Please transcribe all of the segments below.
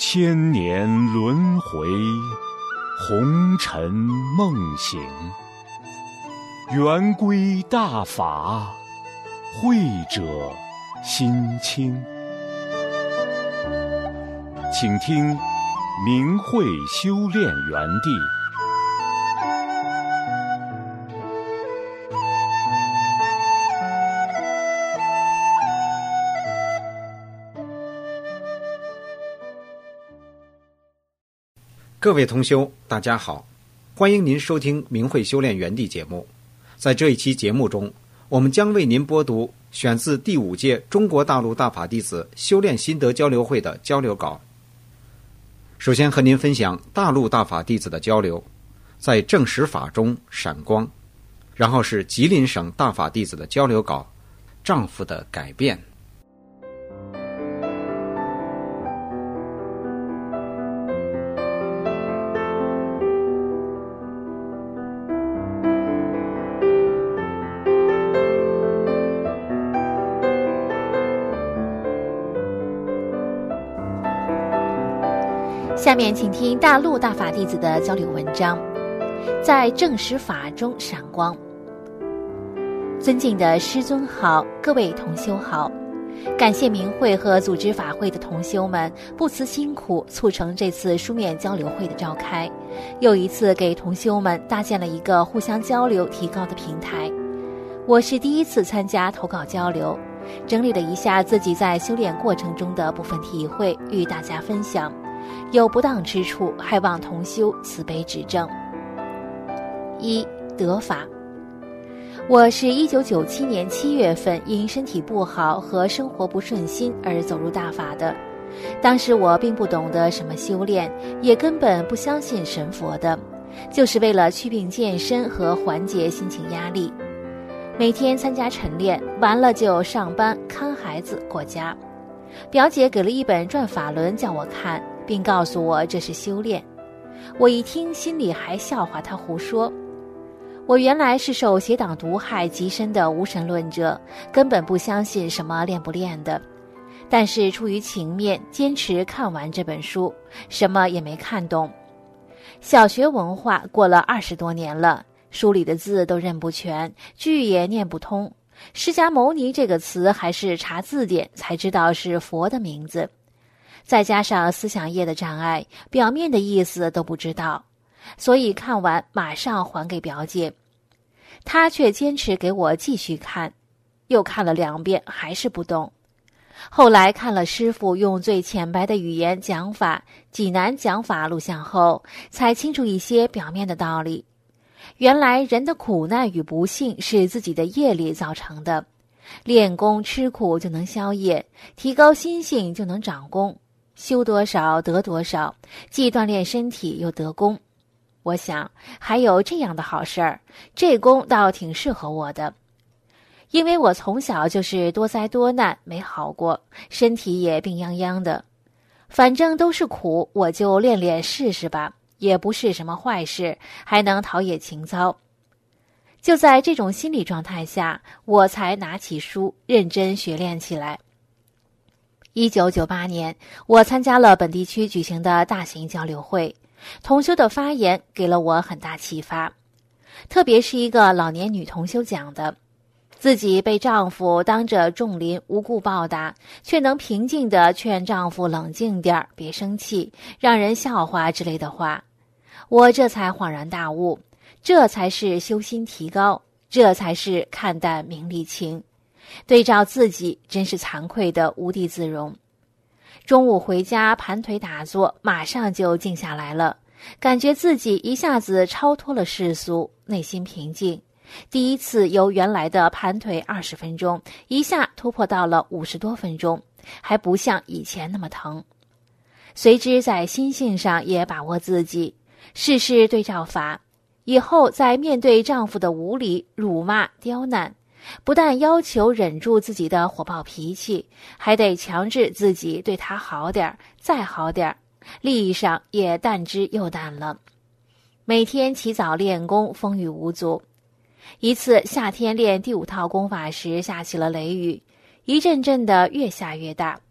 千年轮回，红尘梦醒。圆规大法，慧者心清。请听明慧修炼园地。 各位同修，大家好，欢迎您收听明慧修炼园地节目。在这一期节目中，我们将为您播读选自第5届中国大陆大法弟子修炼心得交流会的交流稿。首先和您分享大陆大法弟子的交流，在正实法中闪光。然后是吉林省大法弟子的交流稿，丈夫的改变。 下面请听大陆大法弟子的交流文章，在正实法中闪光。尊敬的师尊好，各位同修好，感谢明慧和组织法会的同修们不辞辛苦，促成这次书面交流会的召开，又一次给同修们搭建了一个互相交流提高的平台。我是第一次参加投稿交流，整理了一下自己在修炼过程中的部分体会，与大家分享。有不当之处，还望同修慈悲指正。1. 得法。我是1997年7月份因身体不好和生活不顺心而走入大法的。当时我并不懂得什么修炼，也根本不相信神佛的，就是为了祛病健身和缓解心情压力。每天参加晨练，完了就上班看孩子过家。表姐给了一本转法轮叫我看，并告诉我这是修炼。我一听心里还笑话她胡说。我原来是受邪党毒害极深的无神论者，根本不相信什么练不练的。但是出于情面，坚持看完这本书，什么也没看懂。小学文化过了20多年了，书里的字都认不全，句也念不通。释迦牟尼这个词还是查字典才知道是佛的名字，再加上思想业的障碍，表面的意思都不知道，所以看完马上还给表姐。她却坚持给我继续看，又看了2遍还是不懂。后来看了师父用最浅白的语言讲法，济南讲法录像后，才清楚一些表面的道理。原来人的苦难与不幸是自己的业力造成的，练功吃苦就能消业，提高心性就能长功，修多少得多少，既锻炼身体又得功。我想还有这样的好事儿，这功倒挺适合我的。因为我从小就是多灾多难没好过，身体也病殃殃的，反正都是苦，我就练练试试吧，也不是什么坏事，还能陶冶情操。就在这种心理状态下，我才拿起书认真学练起来。1998年，我参加了本地区举行的大型交流会，同修的发言给了我很大启发，特别是一个老年女同修讲的，自己被丈夫当着众邻无故暴打，却能平静地劝丈夫冷静点儿，别生气，让人笑话之类的话。我这才恍然大悟，这才是修心提高，这才是看淡名利情。对照自己，真是惭愧的无地自容。中午回家盘腿打坐，马上就静下来了，感觉自己一下子超脱了世俗，内心平静。第一次由原来的盘腿20分钟，一下突破到了50多分钟，还不像以前那么疼。随之在心性上也把握自己，事事对照法，以后在面对丈夫的无理、辱骂、刁难，不但要求忍住自己的火爆脾气，还得强制自己对他好点，再好点，利益上也淡之又淡了。每天起早练功，风雨无阻。一次夏天练第5套功法时下起了雷雨，一阵阵的越下越大。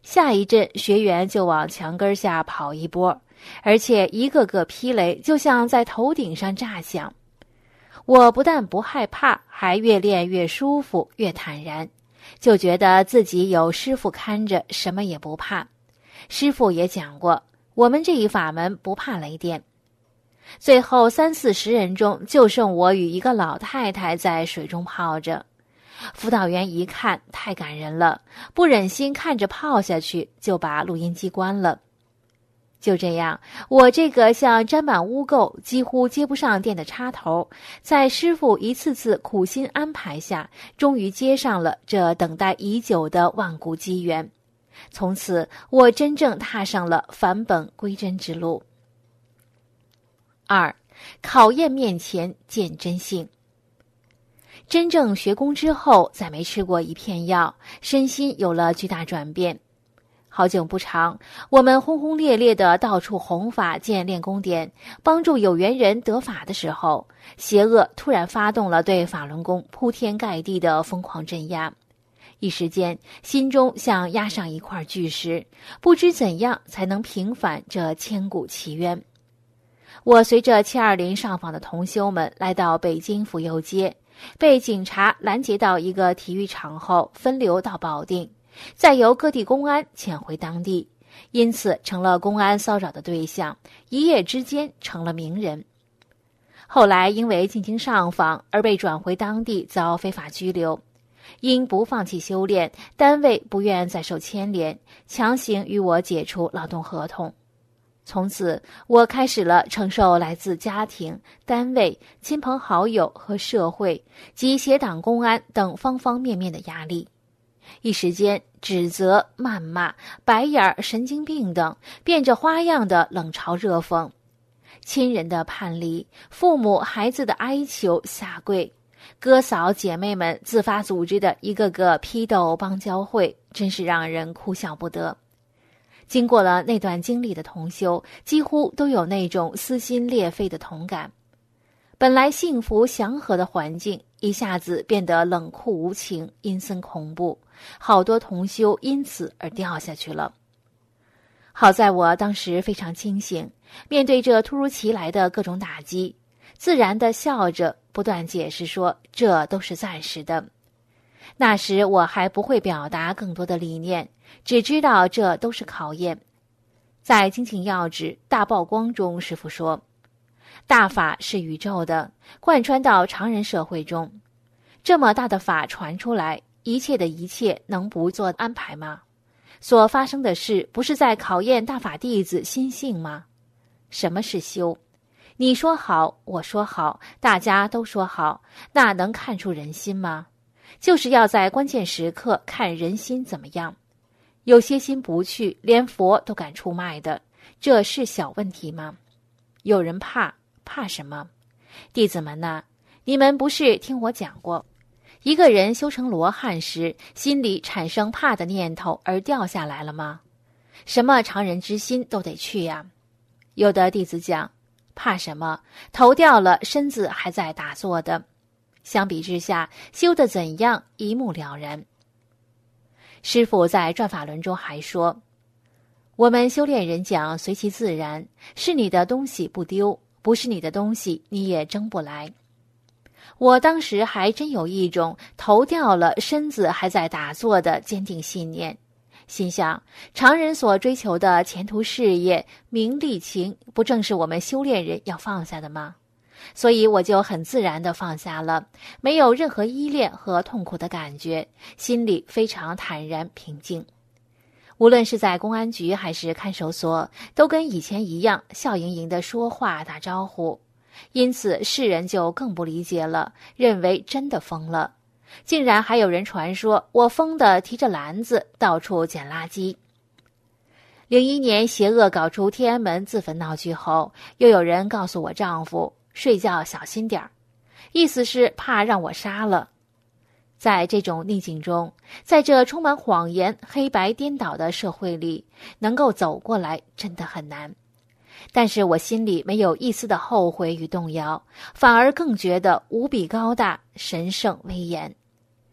下一阵学员就往墙根下跑一波，而且一个个霹雷就像在头顶上炸响。我不但不害怕，还越练越舒服，越坦然，就觉得自己有师父看着，什么也不怕。师父也讲过，我们这一法门不怕雷电。最后30-40人中，就剩我与一个老太太在水中泡着。辅导员一看太感人了，不忍心看着泡下去，就把录音机关了。就这样，我这个像沾满污垢、几乎接不上电的插头，在师父一次次苦心安排下，终于接上了这等待已久的万古机缘。从此，我真正踏上了返本归真之路。2. 考验面前见真性。真正学功之后，再没吃过一片药，身心有了巨大转变。好景不长，我们轰轰烈烈的到处弘法建练功点，帮助有缘人得法的时候，邪恶突然发动了对法轮功铺天盖地的疯狂镇压。一时间，心中像压上一块巨石，不知怎样才能平反这千古奇冤。我随着720上访的同修们来到北京府右街，被警察拦截到一个体育场后，分流到保定，再由各地公安遣回当地，因此成了公安骚扰的对象，一夜之间成了名人。后来因为进京上访而被转回当地，遭非法拘留。因不放弃修炼，单位不愿再受牵连，强行与我解除劳动合同。从此，我开始了承受来自家庭、单位、亲朋好友和社会及协党公安等方方面面的压力。一时间，指责、谩骂、白眼、神经病等变着花样的冷嘲热讽，亲人的叛离，父母孩子的哀求下跪，哥嫂姐妹们自发组织的一个个批斗邦交会，真是让人哭笑不得。经过了那段经历的同修，几乎都有那种撕心裂肺的同感。本来幸福祥和的环境，一下子变得冷酷无情、阴森恐怖，好多同修因此而掉下去了。好在我当时非常清醒，面对这突如其来的各种打击，自然地笑着，不断解释说这都是暂时的。那时我还不会表达更多的理念，只知道这都是考验。在精进要旨大曝光中，师父说，大法是宇宙的，贯穿到常人社会中。这么大的法传出来，一切的一切能不做安排吗？所发生的事不是在考验大法弟子心性吗？什么是修？你说好，我说好，大家都说好，那能看出人心吗？就是要在关键时刻看人心怎么样。有些心不去，连佛都敢出卖的，这是小问题吗？有人怕什么？弟子们呐，你们不是听我讲过，一个人修成罗汉时，心里产生怕的念头而掉下来了吗？什么常人之心都得去呀。有的弟子讲，怕什么？头掉了，身子还在打坐的。相比之下，修得怎样一目了然。师父在转法轮中还说，我们修炼人讲随其自然，是你的东西不丢，不是你的东西你也争不来。我当时还真有一种头掉了，身子还在打坐的坚定信念，心想常人所追求的前途事业、名利情，不正是我们修炼人要放下的吗？所以我就很自然地放下了，没有任何依恋和痛苦的感觉，心里非常坦然平静。无论是在公安局还是看守所，都跟以前一样笑盈盈地说话打招呼，因此世人就更不理解了，认为真的疯了。竟然还有人传说我疯的提着篮子到处捡垃圾。01年邪恶搞出天安门自焚闹剧后，又有人告诉我丈夫睡觉小心点儿，意思是怕让我杀了。在这种逆境中，在这充满谎言、黑白颠倒的社会里，能够走过来真的很难。但是我心里没有一丝的后悔与动摇，反而更觉得无比高大、神圣威严。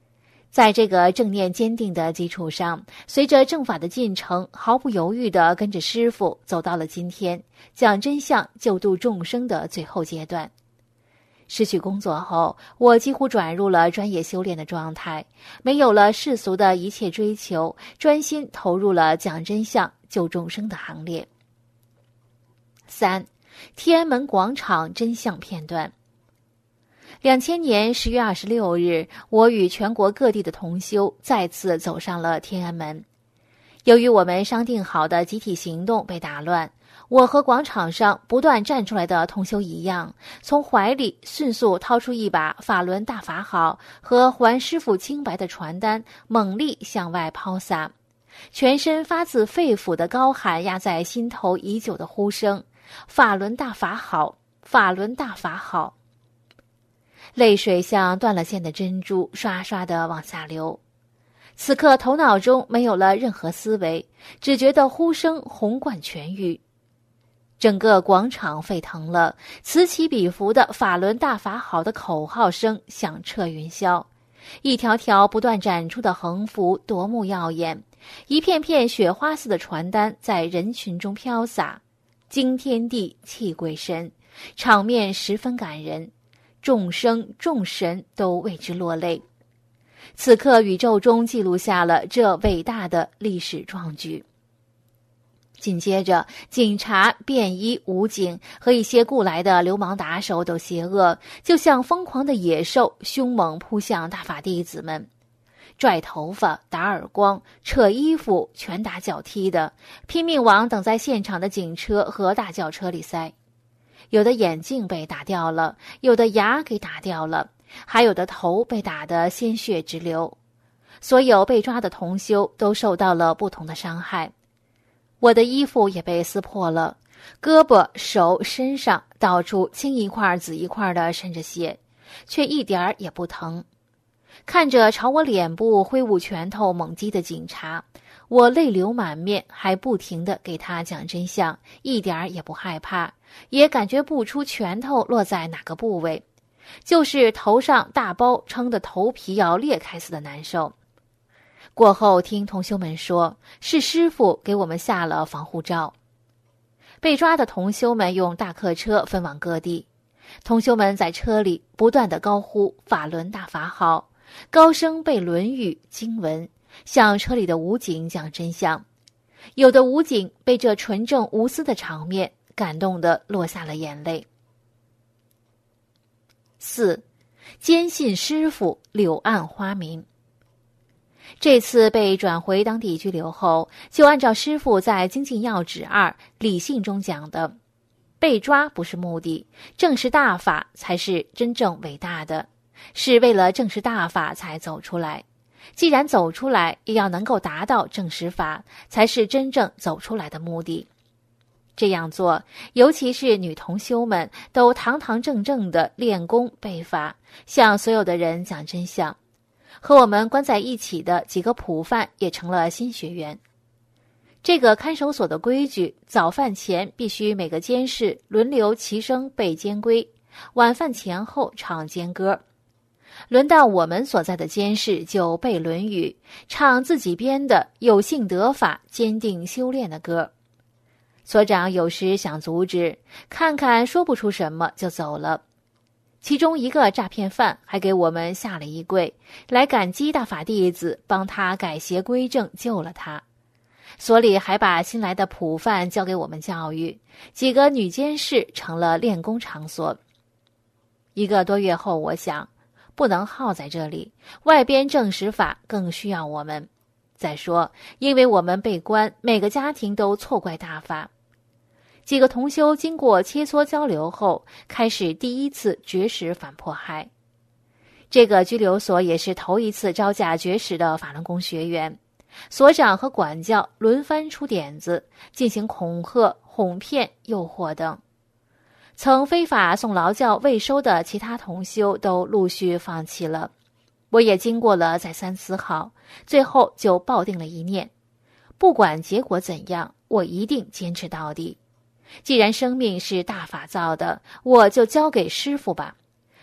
在这个正念坚定的基础上，随着正法的进程，毫不犹豫地跟着师父走到了今天讲真相救度众生的最后阶段。失去工作后，我几乎转入了专业修炼的状态，没有了世俗的一切追求，专心投入了讲真相救众生的行列。3. 天安门广场真相片段。2000年10月26日，我与全国各地的同修再次走上了天安门。由于我们商定好的集体行动被打乱，我和广场上不断站出来的同修一样，从怀里迅速掏出一把法轮大法好和还师父清白的传单，猛力向外抛洒，全身发自肺腑的高喊压在心头已久的呼声：法轮大法好，法轮大法好。泪水像断了线的珍珠，刷刷地往下流。此刻头脑中没有了任何思维，只觉得呼声洪贯全域。整个广场沸腾了，此起彼伏的法轮大法好的口号声响彻云霄，一条条不断展出的横幅夺目耀眼，一片片雪花似的传单在人群中飘洒，惊天地泣鬼神，场面十分感人，众生众神都为之落泪。此刻宇宙中记录下了这伟大的历史壮举。紧接着，警察、便衣、武警和一些雇来的流氓打手都邪恶，就像疯狂的野兽，凶猛扑向大法弟子们，拽头发、打耳光、扯衣服、拳打脚踢的，拼命往等在现场的警车和大轿车里塞。有的眼镜被打掉了，有的牙给打掉了，还有的头被打得鲜血直流。所有被抓的同修都受到了不同的伤害。我的衣服也被撕破了，胳膊、手、身上到处青一块紫一块的渗着血，却一点儿也不疼。看着朝我脸部挥舞拳头猛击的警察，我泪流满面，还不停地给他讲真相，一点儿也不害怕，也感觉不出拳头落在哪个部位，就是头上大包撑得头皮要裂开似的难受。过后听同修们说，是师父给我们下了防护罩。被抓的同修们用大客车分往各地，同修们在车里不断地高呼法轮大法好，高声背论语经文，向车里的武警讲真相。有的武警被这纯正无私的场面感动得落下了眼泪。4. 坚信师父，柳暗花明。这次被转回当地拘留后，就按照师父在《精进要旨2理性》中讲的，被抓不是目的，正视大法才是真正伟大的，是为了正视大法才走出来。既然走出来，也要能够达到正视法，才是真正走出来的目的。这样做，尤其是女同修们，都堂堂正正地练功背法，向所有的人讲真相。和我们关在一起的几个普犯也成了新学员。这个看守所的规矩，早饭前必须每个监视轮流齐声背监规，晚饭前后唱监歌。轮到我们所在的监视就背《论语》，唱自己编的有幸得法、坚定修炼的歌。所长有时想阻止，看看说不出什么就走了。其中一个诈骗犯还给我们下了一跪，来感激大法弟子帮他改邪归正，救了他。所里还把新来的普犯交给我们教育，几个女监视成了练功场所。1个多月后，我想不能耗在这里，外边正实法更需要我们。再说，因为我们被关，每个家庭都错怪大法。几个同修经过切磋交流后，开始第1次绝食反迫害。这个拘留所也是头一次招架绝食的法轮功学员，所长和管教轮番出点子，进行恐吓、哄骗、诱惑等。曾非法送劳教未收的其他同修都陆续放弃了。我也经过了再三思考，最后就抱定了一念：不管结果怎样，我一定坚持到底。既然生命是大法造的，我就交给师父吧。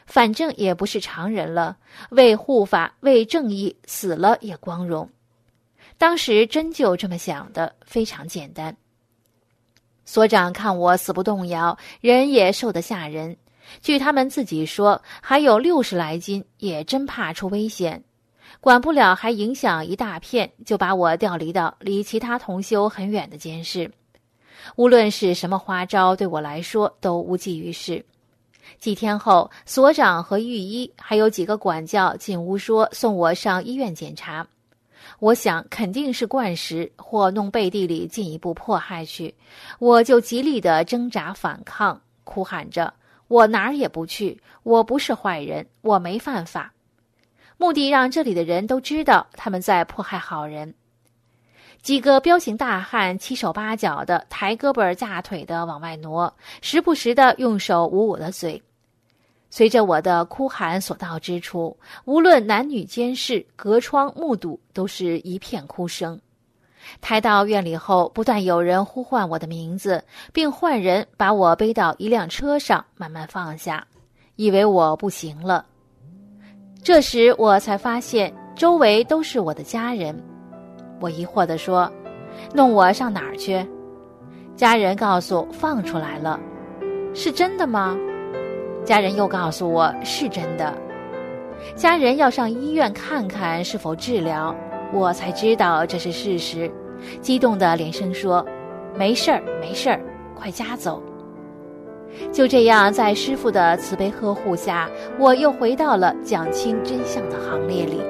反正也不是常人了，为护法为正义死了也光荣。当时真就这么想的，非常简单。所长看我死不动摇，人也瘦得吓人，据他们自己说，还有60来斤，也真怕出危险。管不了还影响一大片，就把我调离到离其他同修很远的监室。无论是什么花招，对我来说都无济于事。几天后，所长和御医还有几个管教进屋说送我上医院检查。我想肯定是灌食或弄背地里进一步迫害去，我就极力的挣扎反抗，哭喊着我哪儿也不去，我不是坏人，我没犯法。目的让这里的人都知道他们在迫害好人。几个彪形大汉七手八脚的，抬胳膊架腿的往外挪，时不时的用手捂我的嘴。随着我的哭喊所到之处，无论男女监视，隔窗目睹，都是一片哭声。抬到院里后，不断有人呼唤我的名字，并换人把我背到一辆车上慢慢放下，以为我不行了。这时我才发现周围都是我的家人。我疑惑地说，弄我上哪儿去？家人告诉放出来了。是真的吗？家人又告诉我是真的。家人要上医院看看是否治疗，我才知道这是事实，激动地连声说没事儿没事儿，快家走。就这样，在师父的慈悲呵护下，我又回到了讲清真相的行列里。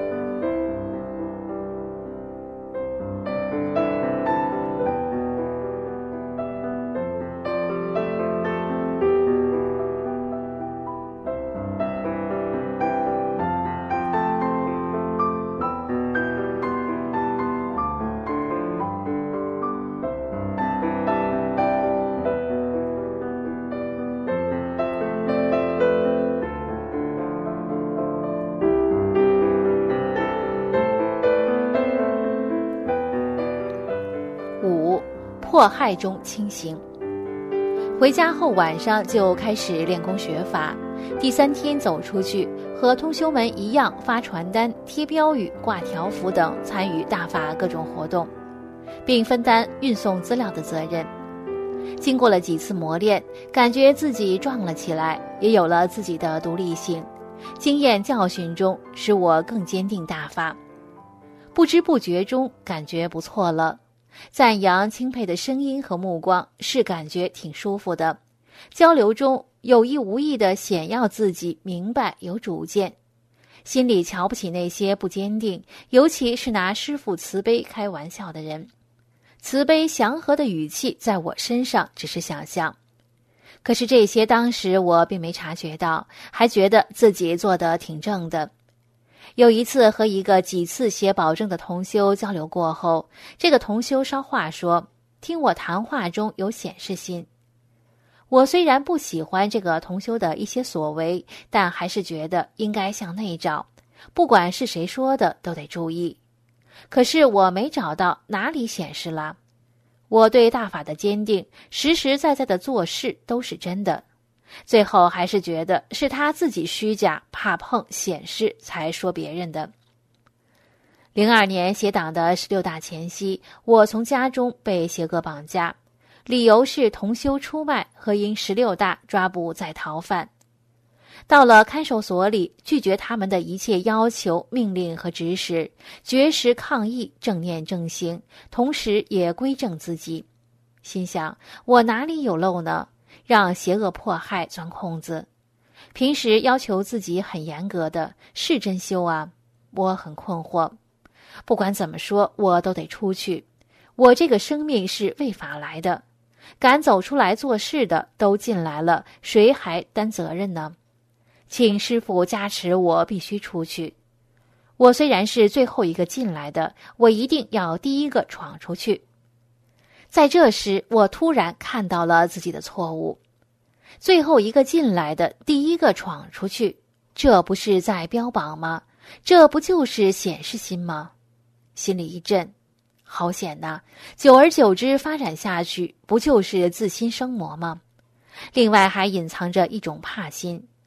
迫害中清醒。回家后晚上就开始练功学法，第3天走出去，和同修们一样发传单、贴标语、挂条幅等，参与大法各种活动，并分担运送资料的责任。经过了几次磨练，感觉自己壮了起来，也有了自己的独立性。经验教训中，使我更坚定大法。不知不觉中，感觉不错了。赞扬钦佩的声音和目光是感觉挺舒服的，交流中有意无意地显耀自己明白有主见，心里瞧不起那些不坚定，尤其是拿师父慈悲开玩笑的人。慈悲祥和的语气在我身上只是想象，可是这些当时我并没察觉到，还觉得自己做得挺正的。有一次和一个几次写保证的同修交流过后，这个同修捎话说，听我谈话中有显示心。我虽然不喜欢这个同修的一些所为，但还是觉得应该向内找，不管是谁说的都得注意。可是我没找到哪里显示了。我对大法的坚定，实实在在的做事都是真的。最后还是觉得是他自己虚假，怕碰显示才说别人的。02年写党的16大前夕，我从家中被邪恶绑架，理由是同修出卖和因16大抓捕在逃犯。到了看守所里，拒绝他们的一切要求、命令和指使，绝食抗议，正念正行，同时也归正自己。心想，我哪里有漏呢？让邪恶迫害钻空子。平时要求自己很严格的，是真修啊？我很困惑。不管怎么说，我都得出去。我这个生命是为法来的，敢走出来做事的都进来了，谁还担责任呢？请师父加持我，必须出去。我虽然是最后一个进来的，我一定要第一个闯出去。在这时，我突然看到了自己的错误。最后一个进来的，第一个闯出去，这不是在标榜吗？这不就是显示心吗？心里一震，好险呐！久而久之发展下去，不就是自心生魔吗？另外还隐藏着一种怕心，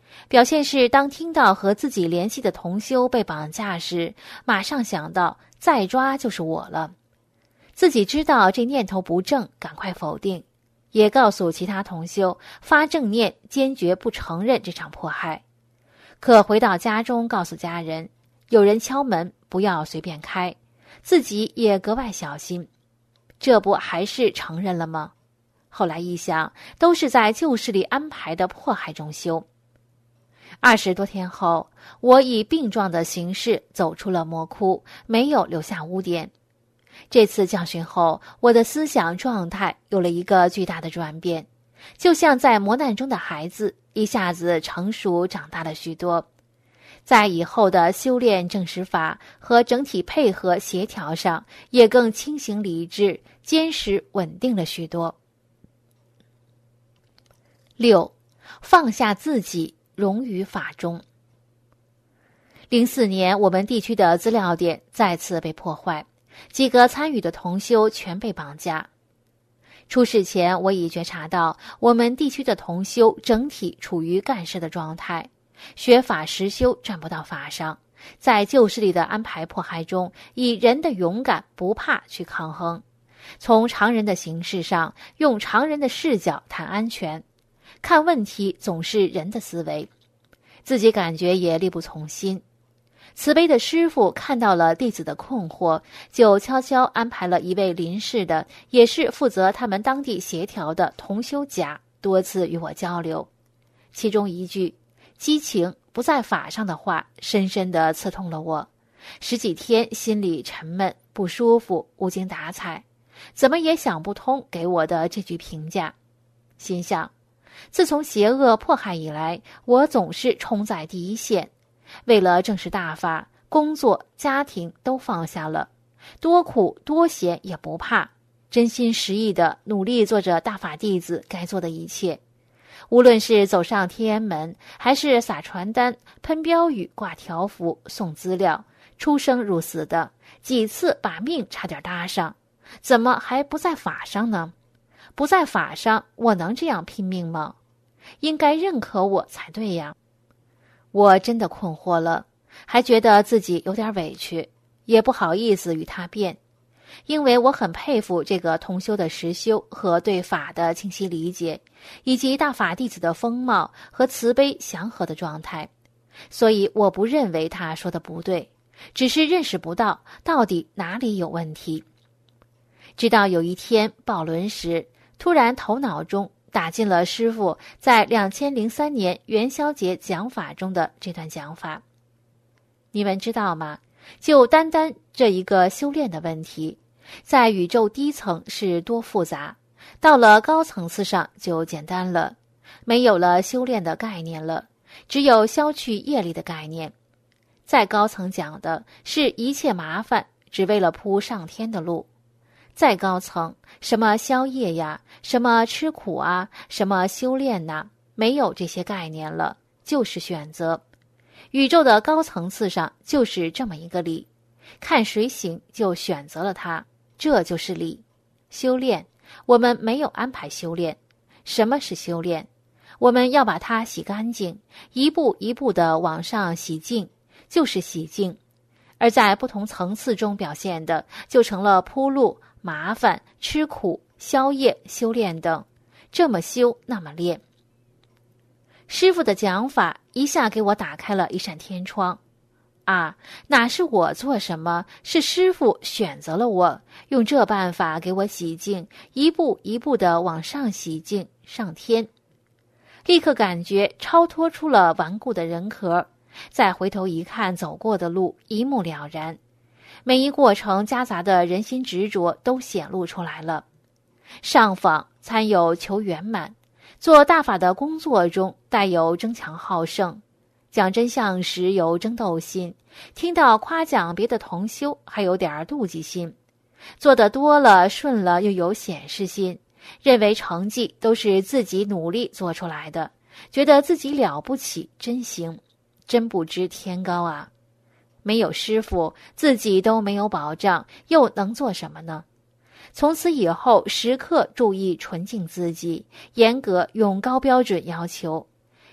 表现是当听到和自己联系的同修被绑架时，马上想到再抓就是我了。自己知道这念头不正，赶快否定，也告诉其他同修发正念，坚决不承认这场迫害。可回到家中告诉家人，有人敲门，不要随便开，自己也格外小心，这不还是承认了吗？后来一想，都是在旧势力安排的迫害中修。20多天后，我以病状的形式走出了魔窟，没有留下污点。这次教训后，我的思想状态有了一个巨大的转变，就像在磨难中的孩子一下子成熟长大了许多。在以后的修炼正实法和整体配合协调上，也更清醒理智、坚实稳定了许多。6. 放下自己，融于法中。04年，我们地区的资料点再次被破坏，几个参与的同修全被绑架。出事前，我已觉察到我们地区的同修整体处于干事的状态，学法实修站不到法上，在旧势力的安排迫害中，以人的勇敢不怕去抗衡，从常人的形式上，用常人的视角谈安全，看问题总是人的思维，自己感觉也力不从心。慈悲的师父看到了弟子的困惑，就悄悄安排了一位邻市的，也是负责他们当地协调的同修甲，多次与我交流。其中一句激情不在法上的话，深深地刺痛了我。10几天心里沉闷不舒服，无精打采，怎么也想不通给我的这句评价。心想，自从邪恶迫害以来，我总是冲在第一线，为了正视大法，工作家庭都放下了，多苦多险也不怕，真心实意地努力做着大法弟子该做的一切。无论是走上天安门，还是撒传单、喷标语、挂条幅、送资料，出生入死的，几次把命差点搭上，怎么还不在法上呢？不在法上，我能这样拼命吗？应该认可我才对呀。我真的困惑了，还觉得自己有点委屈，也不好意思与他辩，因为我很佩服这个同修的实修和对法的清晰理解，以及大法弟子的风貌和慈悲祥和的状态，所以我不认为他说的不对，只是认识不到到底哪里有问题。直到有一天报轮时，突然头脑中打进了师父在2003年元宵节讲法中的这段讲法。你们知道吗？就单单这一个修炼的问题，在宇宙低层是多复杂，到了高层次上就简单了，没有了修炼的概念了，只有消去业力的概念。再高层讲的是一切麻烦只为了铺上天的路，再高层什么消业呀，什么吃苦啊，什么修炼呐，没有这些概念了，就是选择。宇宙的高层次上就是这么一个理，看谁行就选择了它，这就是理。修炼，我们没有安排修炼。什么是修炼？我们要把它洗干净，一步一步地往上洗净，就是洗净。而在不同层次中表现的，就成了铺路、麻烦、吃苦、消业、修炼等，这么修那么练。师父的讲法一下给我打开了一扇天窗。啊，哪是我做什么，是师父选择了我，用这办法给我洗净，一步一步地往上洗净，上天。立刻感觉超脱出了顽固的人壳，再回头一看走过的路，一目了然，每一过程夹杂的人心执着都显露出来了。上访参有求圆满，做大法的工作中带有争强好胜，讲真相时有争斗心，听到夸奖别的同修还有点妒忌心，做得多了顺了又有显示心，认为成绩都是自己努力做出来的，觉得自己了不起，真行，真不知天高啊。没有师父，自己都没有保障，又能做什么呢？从此以后时刻注意纯净自己，严格用高标准要求，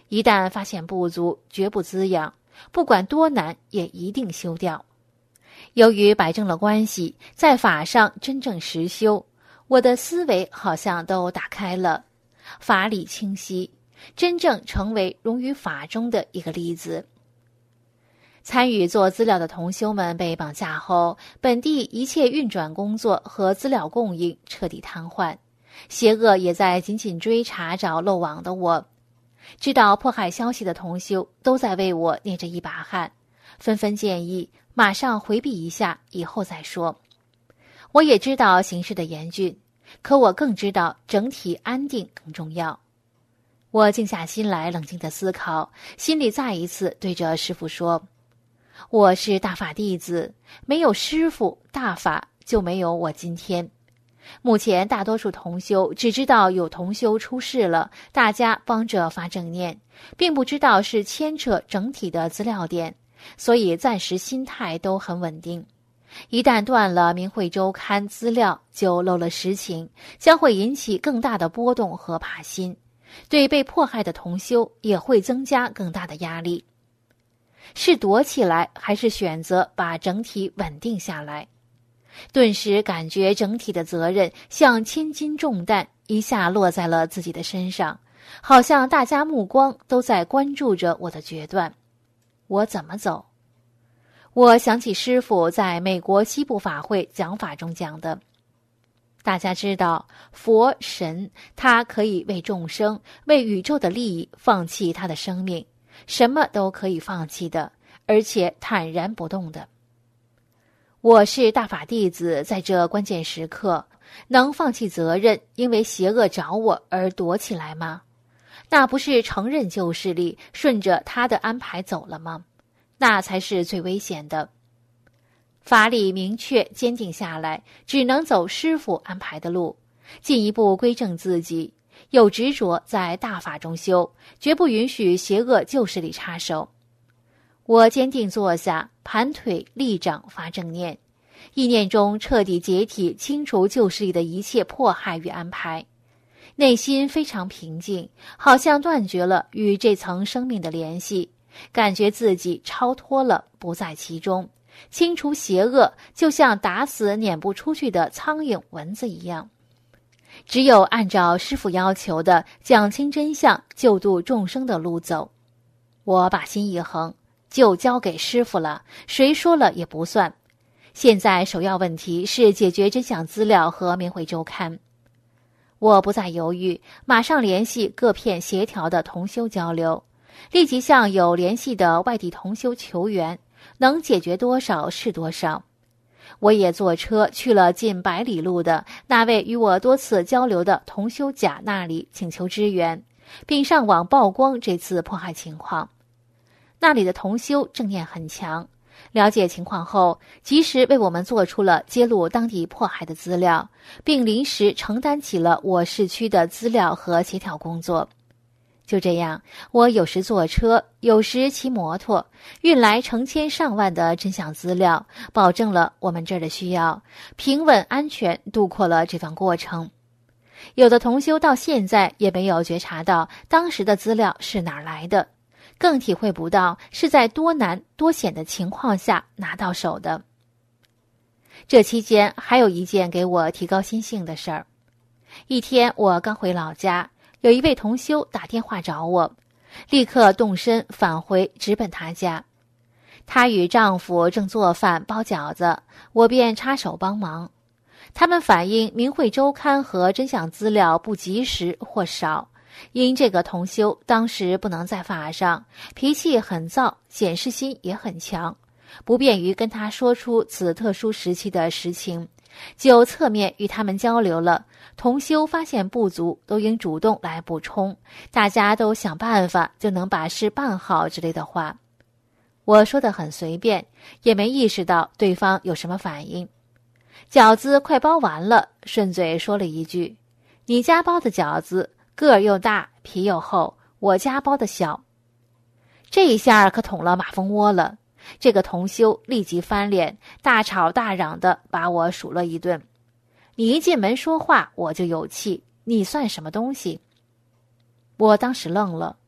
一旦发现不足，绝不滋养，不管多难也一定修掉。由于摆正了关系，在法上真正实修，我的思维好像都打开了，法理清晰，真正成为融于法中的一个例子。参与做资料的同修们被绑架后，本地一切运转工作和资料供应彻底瘫痪，邪恶也在紧紧追查找漏网的我。知道迫害消息的同修都在为我捏着一把汗，纷纷建议马上回避一下，以后再说。我也知道形势的严峻，可我更知道整体安定更重要。我静下心来，冷静地思考，心里再一次对着师父说，我是大法弟子，没有师父，大法就没有我今天。目前大多数同修只知道有同修出事了，大家帮着发正念，并不知道是牵扯整体的资料点，所以暂时心态都很稳定。一旦断了明慧周刊资料，就漏了实情，将会引起更大的波动和怕心，对被迫害的同修也会增加更大的压力。是躲起来，还是选择把整体稳定下来？顿时感觉整体的责任像千斤重担一下落在了自己的身上，好像大家目光都在关注着我的决断。我怎么走？我想起师父在美国西部法会讲法中讲的，大家知道佛神他可以为众生为宇宙的利益放弃他的生命，什么都可以放弃的，而且坦然不动的。我是大法弟子，在这关键时刻能放弃责任，因为邪恶找我而躲起来吗？那不是承认旧势力，顺着他的安排走了吗？那才是最危险的。法理明确坚定下来，只能走师父安排的路，进一步归正自己，有执着在大法中修，绝不允许邪恶旧势力插手。我坚定坐下，盘腿立掌发正念，意念中彻底解体，清除旧势力的一切迫害与安排，内心非常平静，好像断绝了与这层生命的联系，感觉自己超脱了，不在其中，清除邪恶，就像打死撵不出去的苍蝇蚊子一样。只有按照师父要求的讲清真相，救度众生的路走。我把心一横，就交给师父了，谁说了也不算。现在首要问题是解决真相资料和明慧周刊。我不再犹豫，马上联系各片协调的同修交流，立即向有联系的外地同修求援，能解决多少是多少。我也坐车去了近100里路的那位与我多次交流的同修甲那里请求支援，并上网曝光这次迫害情况。那里的同修正念很强，了解情况后，及时为我们做出了揭露当地迫害的资料，并临时承担起了我市区的资料和协调工作。就这样，我有时坐车，有时骑摩托，运来成千上万的真相资料，保证了我们这儿的需要，平稳安全度过了这段过程。有的同修到现在也没有觉察到当时的资料是哪儿来的，更体会不到是在多难多险的情况下拿到手的。这期间还有一件给我提高心性的事儿。一天我刚回老家，有一位同修打电话找我，立刻动身返回，直奔他家。她与丈夫正做饭包饺子，我便插手帮忙。他们反映明慧周刊和真相资料不及时或少，因这个同修当时不能在法上，脾气很躁，检视心也很强，不便于跟他说出此特殊时期的实情，就侧面与他们交流了同修发现不足都应主动来补充，大家都想办法就能把事办好之类的话。我说得很随便，也没意识到对方有什么反应。饺子快包完了，顺嘴说了一句，你家包的饺子个儿又大，皮又厚，我家包的小。这一下可捅了马蜂窝了，这个同修立即翻脸，大吵大嚷的把我数了一顿。你一进门说话我就有气，你算什么东西？我当时愣了，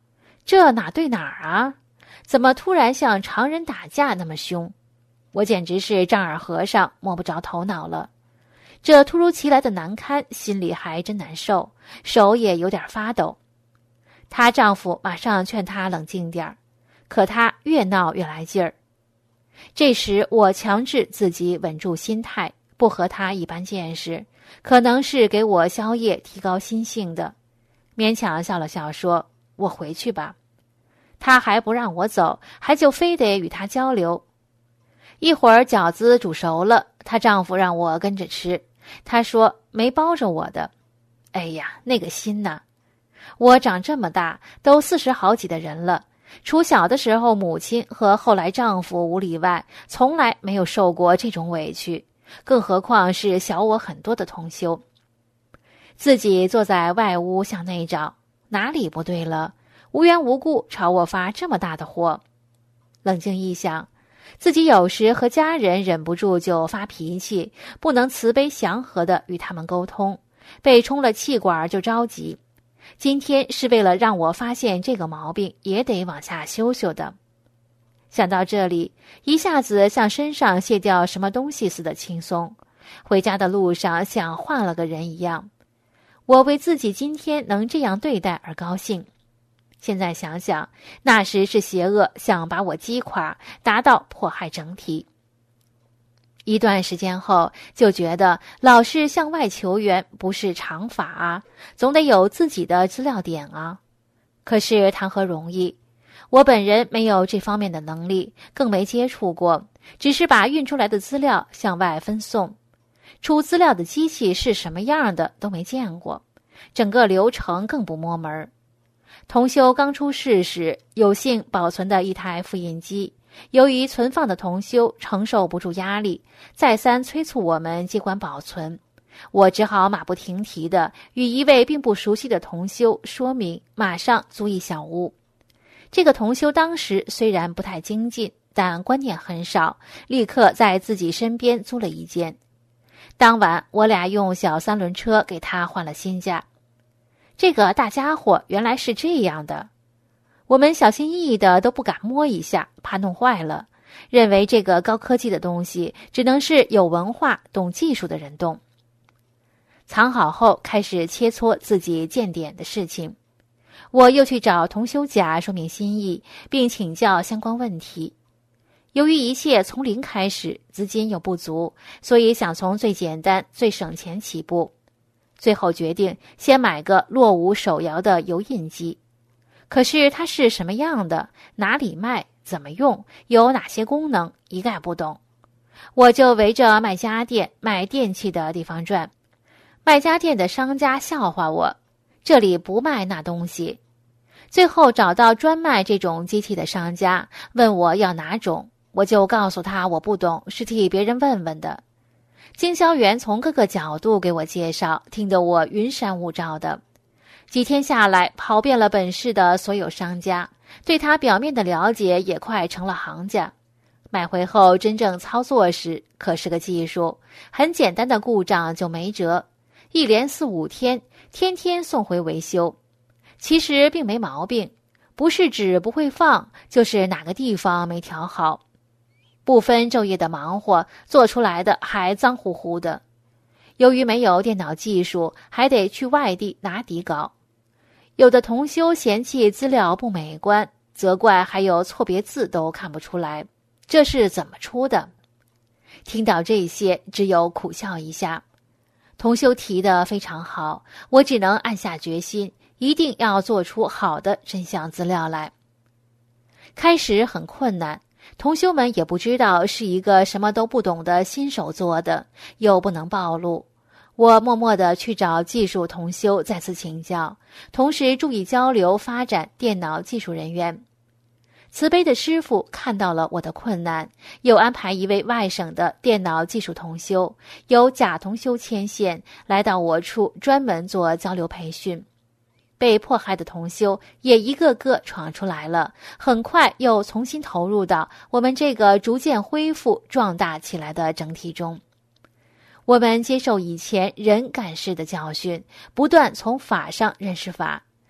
这哪对哪儿啊？怎么突然像常人打架那么凶？我简直是丈二和尚摸不着头脑了。这突如其来的难堪，心里还真难受，手也有点发抖。她丈夫马上劝她冷静点儿，可她越闹越来劲儿。这时我强制自己稳住心态，不和她一般见识，可能是给我宵夜提高心性的，勉强笑了笑说：“我回去吧。”她还不让我走，还就非得与她交流。一会儿饺子煮熟了，她丈夫让我跟着吃，她说没包着我的。哎呀，那个心呐！我长这么大都40好几的人了，除小的时候母亲和后来丈夫无例外，从来没有受过这种委屈，更何况是小我很多的同修。自己坐在外屋向内找，哪里不对了？无缘无故朝我发这么大的火。冷静一想，自己有时和家人忍不住就发脾气，不能慈悲祥和地与他们沟通，被冲了气管就着急。今天是为了让我发现这个毛病，也得往下修修的。想到这里，一下子像身上卸掉什么东西似的轻松，回家的路上像换了个人一样。我为自己今天能这样对待而高兴。现在想想，那时是邪恶想把我击垮，达到迫害整体。一段时间后，就觉得老是向外求援不是常法啊，总得有自己的资料点啊。可是谈何容易，我本人没有这方面的能力，更没接触过，只是把运出来的资料向外分送。出资料的机器是什么样的都没见过，整个流程更不摸门。同修刚出世时，有幸保存的一台复印机，由于存放的同修承受不住压力，再三催促我们接管保存，我只好马不停蹄地与一位并不熟悉的同修说明，马上租一小屋。这个同修当时虽然不太精进，但观念很少，立刻在自己身边租了一间。当晚我俩用小3轮车给他换了新家。这个大家伙原来是这样的，我们小心翼翼的都不敢摸一下，怕弄坏了，认为这个高科技的东西只能是有文化懂技术的人动。藏好后，开始切磋自己见点的事情。我又去找同修甲说明心意，并请教相关问题。由于一切从零开始，资金又不足，所以想从最简单最省钱起步。最后决定先买个落伍手摇的油印机，可是它是什么样的，哪里卖，怎么用，有哪些功能，一概不懂。我就围着卖家电卖电器的地方转，卖家电的商家笑话我，这里不卖那东西。最后找到专卖这种机器的商家，问我要哪种，我就告诉他我不懂，是替别人问问的。经销员从各个角度给我介绍，听得我云山雾罩的。几天下来，跑遍了本市的所有商家，对他表面的了解也快成了行家。买回后真正操作时，可是个技术，很简单的故障就没辙，一连4、5天，天天送回维修。其实并没毛病，不是纸不会放，就是哪个地方没调好。不分昼夜的忙活，做出来的还脏乎乎的。由于没有电脑技术，还得去外地拿底稿。有的同修嫌弃资料不美观，责怪还有错别字都看不出来，这是怎么出的？听到这些，只有苦笑一下。同修提得非常好，我只能暗下决心，一定要做出好的真相资料来。开始很困难，同修们也不知道是一个什么都不懂的新手做的，又不能暴露。我默默地去找技术同修再次请教，同时注意交流发展电脑技术人员。慈悲的师父看到了我的困难，又安排一位外省的电脑技术同修，由贾同修牵线来到我处，专门做交流培训。被迫害的同修也一个个闯出来了，很快又重新投入到我们这个逐渐恢复壮大起来的整体中。我们接受以前人干事的教训，不断从法上认识法，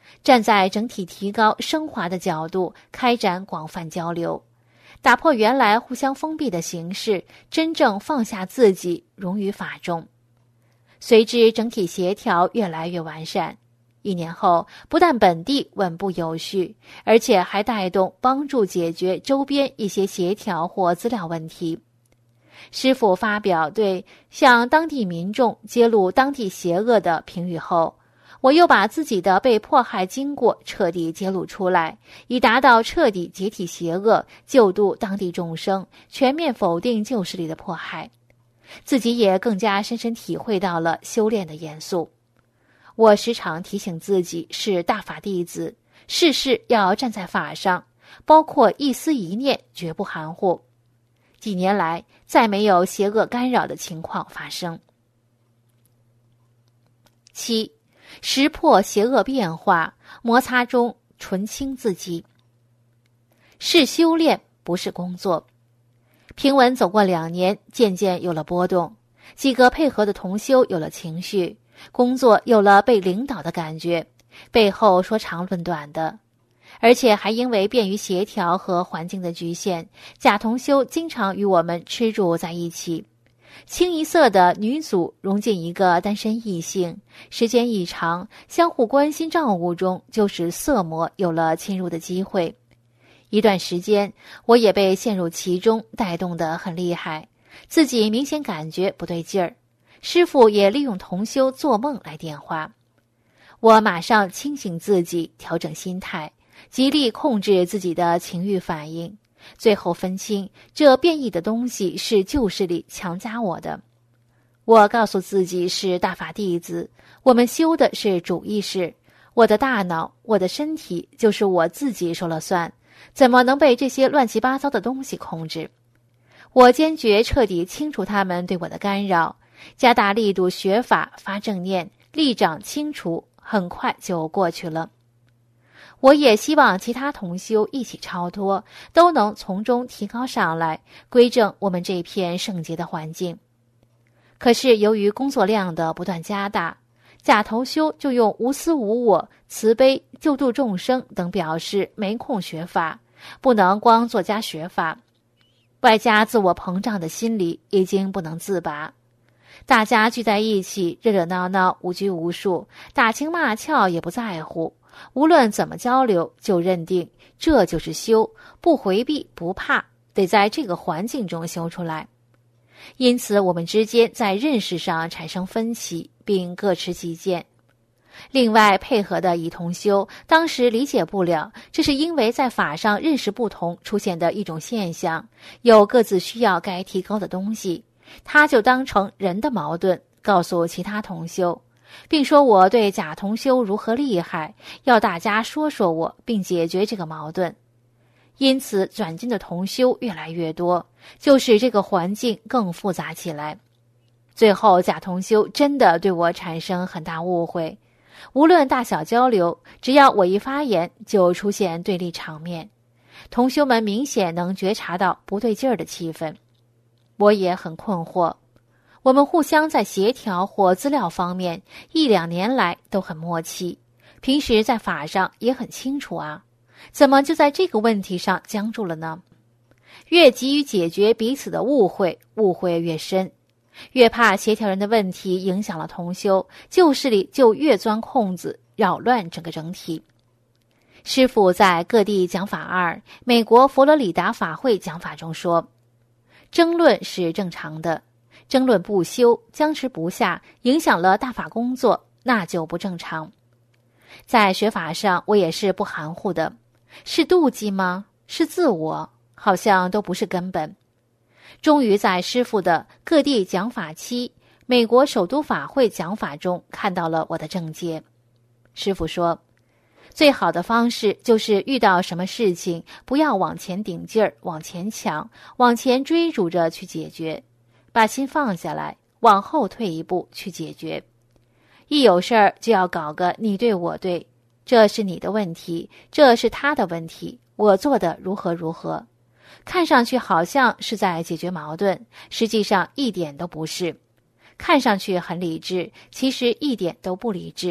站在整体提高升华的角度开展广泛交流，打破原来互相封闭的形式，真正放下自己，融于法中。随之整体协调越来越完善，1年后，不但本地稳步有序，而且还带动帮助解决周边一些协调或资料问题。师父发表对向当地民众揭露当地邪恶的评语后，我又把自己的被迫害经过彻底揭露出来，以达到彻底解体邪恶、救度当地众生、全面否定旧势力的迫害。自己也更加深深体会到了修炼的严肃。我时常提醒自己是大法弟子，事事要站在法上，包括一思一念绝不含糊。几年来，再没有邪恶干扰的情况发生。7. 识破邪恶变化，摩擦中纯清自己。是修炼，不是工作。平稳走过2年，渐渐有了波动，几个配合的同修有了情绪，工作有了被领导的感觉，背后说长论短的。而且还因为便于协调和环境的局限，假同修经常与我们吃住在一起。清一色的女组融进一个单身异性，时间一长，相互关心照顾中，就使色魔有了侵入的机会。一段时间，我也被陷入其中，带动得很厉害，自己明显感觉不对劲儿。师父也利用同修做梦来电话，我马上清醒自己，调整心态，极力控制自己的情欲反应，最后分清这变异的东西是旧势力强加我的。我告诉自己是大法弟子，我们修的是主意识，我的大脑，我的身体就是我自己说了算，怎么能被这些乱七八糟的东西控制？我坚决彻底清除他们对我的干扰，加大力度学法发正念，力掌清除，很快就过去了。我也希望其他同修一起超脱，都能从中提高上来，归正我们这片圣洁的环境。可是由于工作量的不断加大，假同修就用无私无我、慈悲、救度众生等表示没空学法，不能光做家学法，外加自我膨胀的心理已经不能自拔。大家聚在一起，热热闹闹，无拘无束，打情骂俏也不在乎，无论怎么交流，就认定这就是修，不回避不怕，得在这个环境中修出来。因此我们之间在认识上产生分歧，并各持己见。另外配合的乙同修当时理解不了，这是因为在法上认识不同出现的一种现象，有各自需要该提高的东西，他就当成人的矛盾，告诉其他同修，并说我对假同修如何厉害，要大家说说我，并解决这个矛盾。因此转进的同修越来越多，就使这个环境更复杂起来。最后假同修真的对我产生很大误会，无论大小交流，只要我一发言就出现对立场面，同修们明显能觉察到不对劲儿的气氛。我也很困惑，我们互相在协调或资料方面1-2年来都很默契，平时在法上也很清楚啊，怎么就在这个问题上僵住了呢？越急于解决彼此的误会，误会越深，越怕协调人的问题影响了同修，旧势力就越钻空子，扰乱整个整体。师父在各地讲法2美国佛罗里达法会讲法中说，争论是正常的，争论不休，僵持不下，影响了大法工作，那就不正常。在学法上我也是不含糊的，是妒忌吗？是自我？好像都不是根本。终于在师父的各地讲法期美国首都法会讲法中看到了我的症结。师父说，最好的方式就是遇到什么事情不要往前顶劲儿，往前抢，往前追逐着去解决，把心放下来，往后退一步去解决。一有事儿就要搞个你对我对，这是你的问题，这是他的问题，我做的如何如何，看上去好像是在解决矛盾，实际上一点都不是。看上去很理智，其实一点都不理智。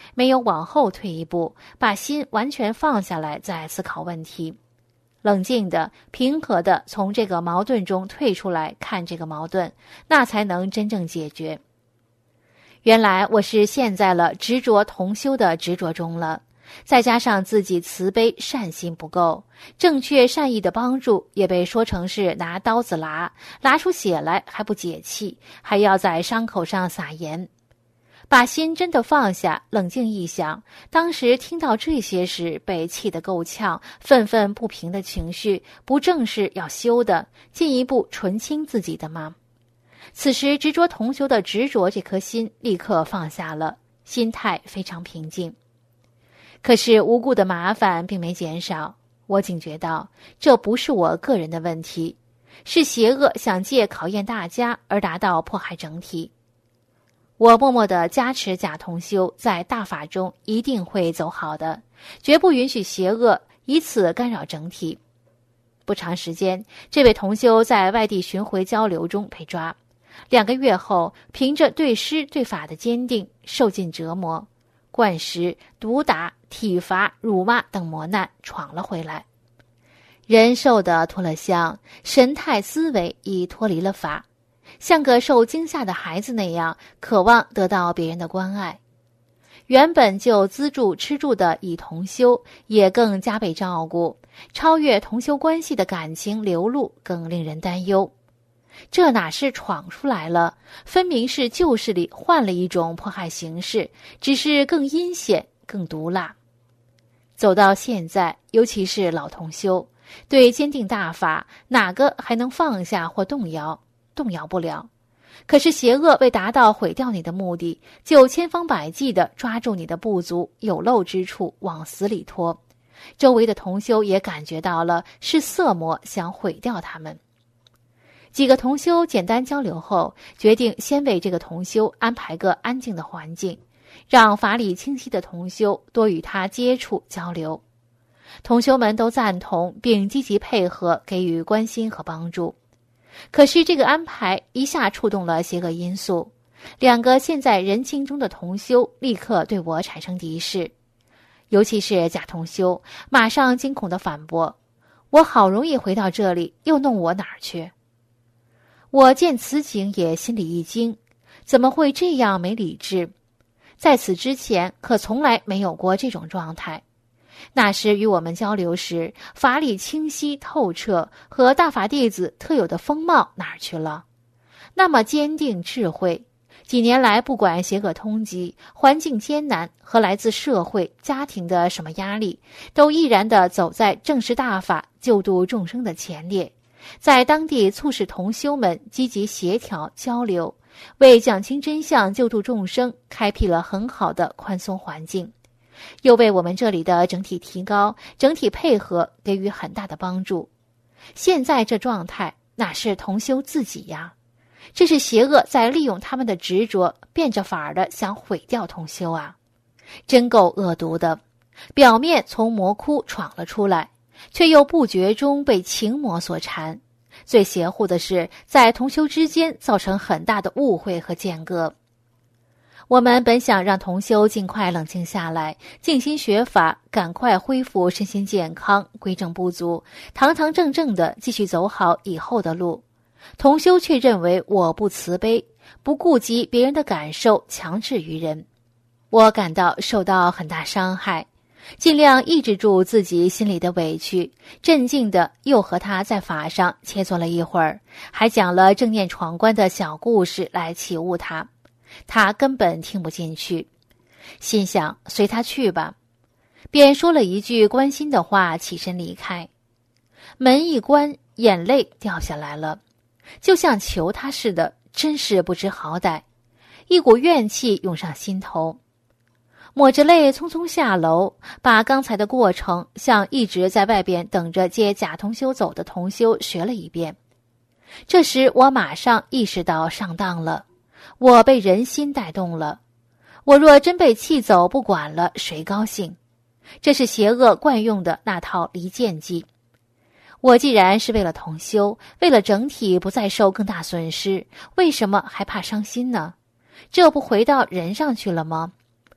没有往后退一步，把心完全放下来再思考问题，冷静的、平和的从这个矛盾中退出来看这个矛盾，那才能真正解决。原来我是陷在了执着同修的执着中了，再加上自己慈悲善心不够，正确善意的帮助也被说成是拿刀子拉出血来还不解气，还要在伤口上撒盐。把心真的放下，冷静一想，当时听到这些时被气得够呛，愤愤不平的情绪，不正是要修的，进一步纯清自己的吗？此时执着同修的执着这颗心立刻放下了，心态非常平静。可是无故的麻烦并没减少，我警觉到这不是我个人的问题，是邪恶想借考验大家而达到迫害整体。我默默地加持假同修在大法中一定会走好的，绝不允许邪恶以此干扰整体。不长时间，这位同修在外地巡回交流中被抓，2个月后，凭着对师对法的坚定，受尽折磨，灌食、毒打、体罚、辱骂等磨难闯了回来。人受的脱了相，神态思维已脱离了法，像个受惊吓的孩子那样，渴望得到别人的关爱。原本就资助吃住的以同修也更加倍照顾，超越同修关系的感情流露更令人担忧。这哪是闯出来了，分明是旧势力换了一种迫害形式，只是更阴险更毒辣。走到现在，尤其是老同修，对坚定大法哪个还能放下或动摇？动摇不了。可是邪恶为达到毁掉你的目的，就千方百计地抓住你的不足有漏之处往死里拖。周围的同修也感觉到了是色魔想毁掉他们。几个同修简单交流后，决定先为这个同修安排个安静的环境，让法理清晰的同修多与他接触交流。同修们都赞同并积极配合，给予关心和帮助。可是这个安排一下触动了邪恶因素，2个现在人情中的同修立刻对我产生敌视，尤其是假同修马上惊恐地反驳：我好容易回到这里，又弄我哪儿去？我见此景也心里一惊，怎么会这样没理智？在此之前可从来没有过这种状态。那时与我们交流时，法理清晰透彻和大法弟子特有的风貌哪儿去了？那么坚定智慧，几年来不管邪恶通缉、环境艰难和来自社会家庭的什么压力，都毅然地走在正视大法救度众生的前列，在当地促使同修们积极协调交流，为讲清真相救度众生开辟了很好的宽松环境，又为我们这里的整体提高、整体配合给予很大的帮助。现在这状态哪是同修自己呀？这是邪恶在利用他们的执着，变着法儿的想毁掉同修啊！真够恶毒的，表面从魔窟闯了出来，却又不觉中被情魔所缠。最邪乎的是，在同修之间造成很大的误会和间隔。我们本想让同修尽快冷静下来，静心学法，赶快恢复身心健康，归正不足，堂堂正正地继续走好以后的路。同修却认为我不慈悲，不顾及别人的感受，强制于人。我感到受到很大伤害，尽量抑制住自己心里的委屈，镇静地又和他在法上切磋了一会儿，还讲了正念闯关的小故事来启悟他。他根本听不进去，心想随他去吧，便说了一句关心的话，起身离开。门一关，眼泪掉下来了，就像求他似的，真是不知好歹，一股怨气涌上心头。抹着泪匆匆下楼，把刚才的过程向一直在外边等着接假同修走的同修学了一遍。这时我马上意识到上当了，我被人心带动了。我若真被气走不管了，谁高兴？这是邪恶惯用的那套离间计。我既然是为了同修，为了整体不再受更大损失，为什么还怕伤心呢？这不回到人上去了吗？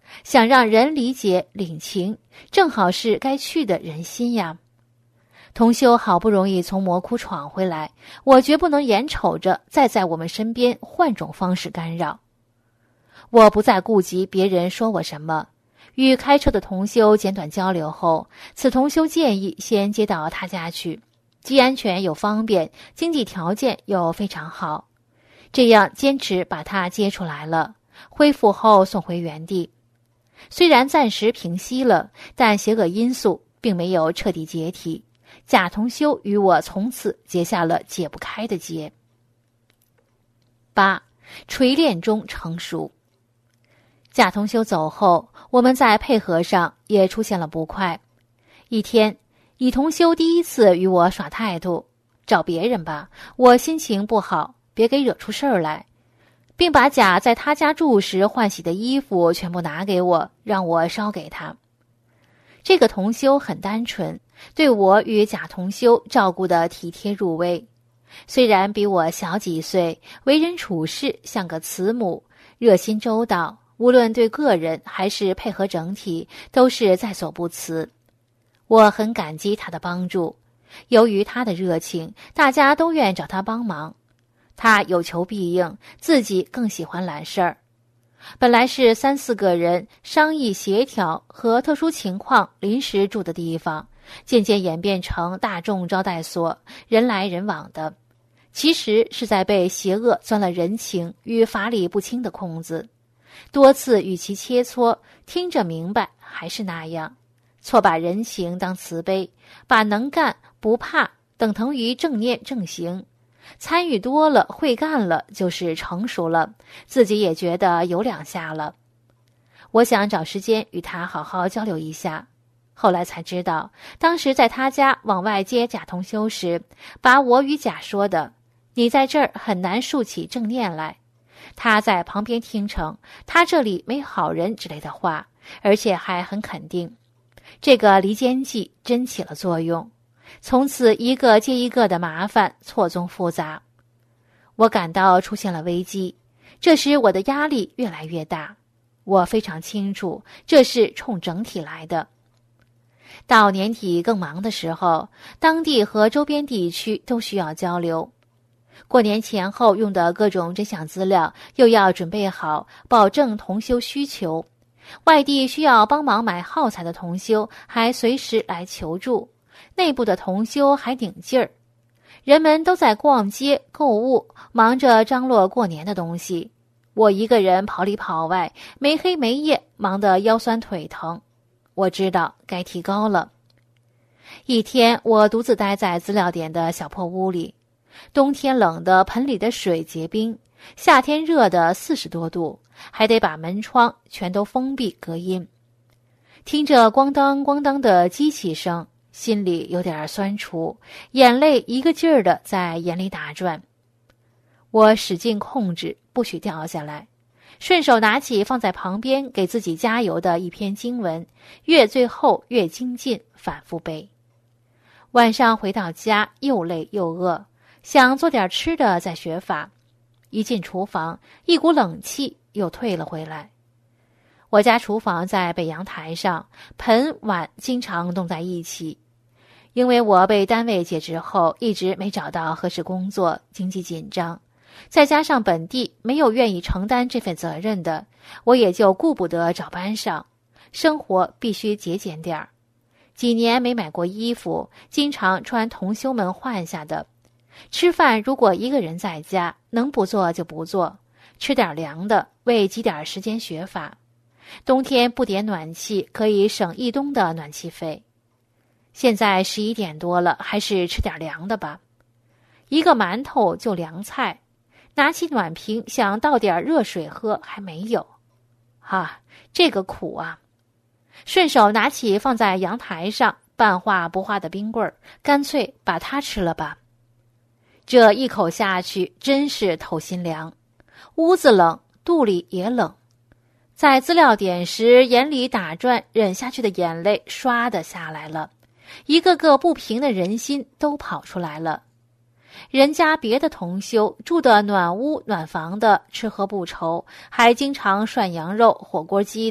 想让人理解领情，正好是该去的人心呀。同修好不容易从魔窟闯回来，我绝不能眼瞅着再在我们身边换种方式干扰。我不再顾及别人说我什么，与开车的同修简短交流后，此同修建议先接到他家去，既安全又方便，经济条件又非常好。这样坚持把他接出来了，恢复后送回原地。虽然暂时平息了，但邪恶因素并没有彻底解体。贾同修与我从此结下了解不开的结。8. 锤炼中成熟。贾同修走后，我们在配合上也出现了不快。一天，乙同修第一次与我耍态度，找别人吧，我心情不好，别给惹出事儿来，并把贾在他家住时换洗的衣服全部拿给我，让我烧给他。这个同修很单纯，对我与贾同修照顾得体贴入微。虽然比我小几岁，为人处事像个慈母，热心周到，无论对个人还是配合整体，都是在所不辞。我很感激他的帮助，由于他的热情，大家都愿找他帮忙。他有求必应，自己更喜欢揽事儿。本来是3、4个人商议协调和特殊情况临时住的地方，渐渐演变成大众招待所，人来人往的。其实是在被邪恶钻了人情与法理不清的空子。多次与其切磋，听着明白还是那样，错把人情当慈悲，把能干不怕等同于正念正行。参与多了，会干了，就是成熟了，自己也觉得有两下了。我想找时间与他好好交流一下。后来才知道，当时在他家往外接贾同修时，把我与贾说的“你在这儿很难竖起正念来”，他在旁边听成“他这里没好人”之类的话，而且还很肯定。这个离间计真起了作用。从此一个接一个的麻烦错综复杂，我感到出现了危机。这时我的压力越来越大，我非常清楚这是冲整体来的。到年底更忙的时候，当地和周边地区都需要交流，过年前后用的各种真相资料又要准备好，保证同修需求。外地需要帮忙买耗材的同修还随时来求助，内部的同修还顶劲儿。人们都在逛街购物，忙着张罗过年的东西，我一个人跑里跑外，没黑没夜，忙得腰酸腿疼。我知道该提高了。一天，我独自待在资料点的小破屋里，冬天冷的盆里的水结冰，夏天热的40多度，还得把门窗全都封闭隔音。听着咣当咣当的机器声，心里有点酸楚，眼泪一个劲儿的在眼里打转。我使劲控制不许掉下来，顺手拿起放在旁边给自己加油的一篇经文，越最后越精进，反复背。晚上回到家又累又饿，想做点吃的再学法。一进厨房，一股冷气又退了回来。我家厨房在北阳台上，盆碗经常冻在一起。因为我被单位解职后一直没找到合适工作，经济紧张，再加上本地没有愿意承担这份责任的，我也就顾不得找班上，生活必须节俭点儿。几年没买过衣服，经常穿同修们换下的。吃饭如果一个人在家，能不做就不做，吃点凉的，为积点时间学法。冬天不点暖气，可以省一冬的暖气费。现在11点多了，还是吃点凉的吧。一个馒头就凉菜，拿起暖瓶想倒点热水喝，还没有。这个苦啊！顺手拿起放在阳台上半化不化的冰棍儿，干脆把它吃了吧。这一口下去，真是透心凉。屋子冷，肚里也冷。在资料点时，眼里打转，忍下去的眼泪唰的下来了。一个个不平的人心都跑出来了。人家别的同修住的暖屋暖房的，吃喝不愁，还经常涮羊肉火锅鸡的，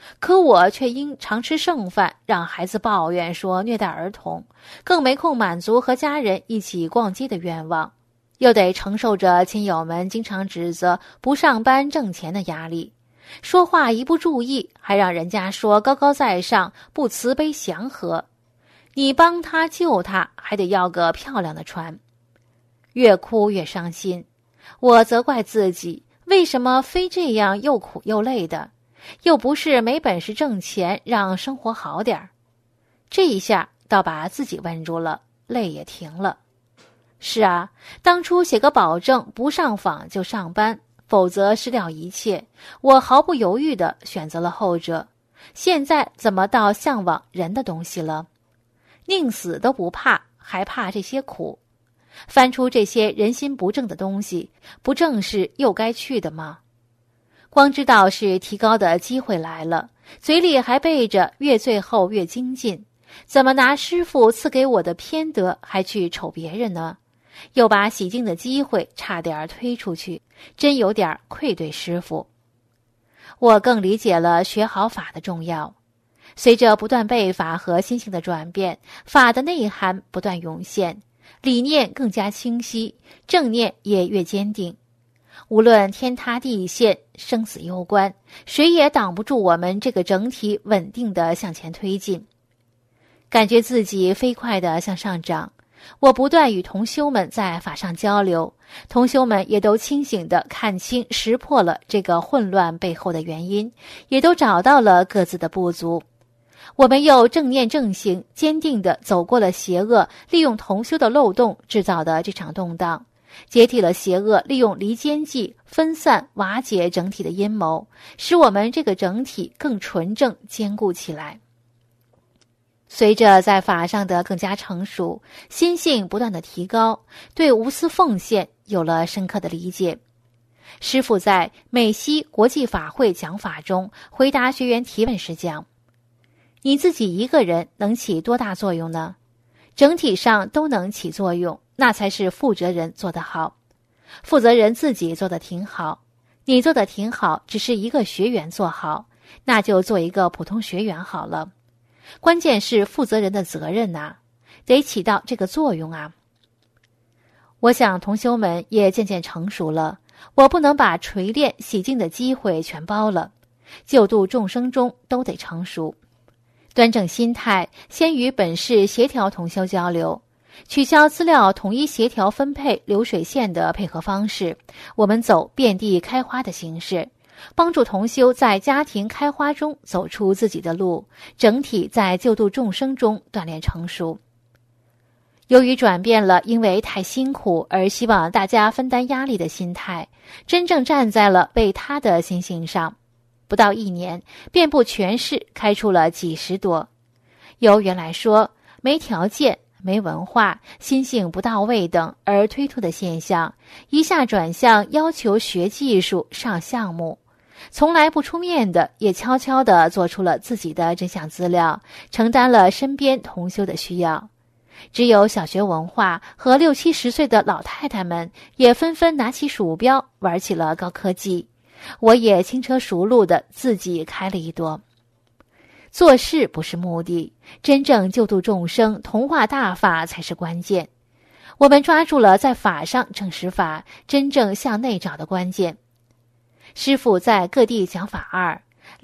可我却因常吃剩饭，让孩子抱怨说虐待儿童，更没空满足和家人一起逛街的愿望，又得承受着亲友们经常指责不上班挣钱的压力，说话一不注意还让人家说高高在上，不慈悲祥和，你帮他救他还得要个漂亮的船。越哭越伤心，我责怪自己为什么非这样又苦又累的，又不是没本事挣钱让生活好点儿。这一下倒把自己问住了，泪也停了。是啊，当初写个保证不上访就上班，否则失掉一切，我毫不犹豫地选择了后者。现在怎么到向往人的东西了？宁死都不怕，还怕这些苦。翻出这些人心不正的东西，不正是又该去的吗？光知道是提高的机会来了，嘴里还背着越最后越精进，怎么拿师父赐给我的偏德还去瞅别人呢？又把洗净的机会差点推出去，真有点愧对师父。我更理解了学好法的重要。随着不断背法和心性的转变，法的内涵不断涌现，理念更加清晰，正念也越坚定。无论天塌地陷，生死攸关，谁也挡不住我们这个整体稳定地向前推进。感觉自己飞快地向上涨，我不断与同修们在法上交流，同修们也都清醒地看清识破了这个混乱背后的原因，也都找到了各自的不足。我们又正念正行，坚定地走过了邪恶利用同修的漏洞制造的这场动荡，解体了邪恶利用离间计分散瓦解整体的阴谋，使我们这个整体更纯正坚固起来。随着在法上的更加成熟，心性不断的提高，对无私奉献有了深刻的理解。师父在美西国际法会讲法中回答学员提问时讲，你自己一个人能起多大作用呢？整体上都能起作用，那才是负责人做得好。负责人自己做得挺好，你做得挺好，只是一个学员做好，那就做一个普通学员好了。关键是负责人的责任呐，得起到这个作用啊。我想同修们也渐渐成熟了，我不能把锤炼洗净的机会全包了，救度众生中都得成熟。端正心态，先与本市协调同修交流，取消资料统一协调分配流水线的配合方式，我们走遍地开花的形式，帮助同修在家庭开花中走出自己的路，整体在救度众生中锻炼成熟。由于转变了因为太辛苦而希望大家分担压力的心态，真正站在了为他的心性上，不到1年遍布全市开出了几十多。由原来说没条件、没文化、心性不到位等而推脱的现象，一下转向要求学技术、上项目，从来不出面的也悄悄地做出了自己的真相资料，承担了身边同修的需要。只有小学文化和60、70岁的老太太们也纷纷拿起鼠标玩起了高科技，我也轻车熟路的自己开了一朵。做事不是目的，真正救度众生、同化大法才是关键。我们抓住了在法上证实法，真正向内找的关键。师父在各地讲法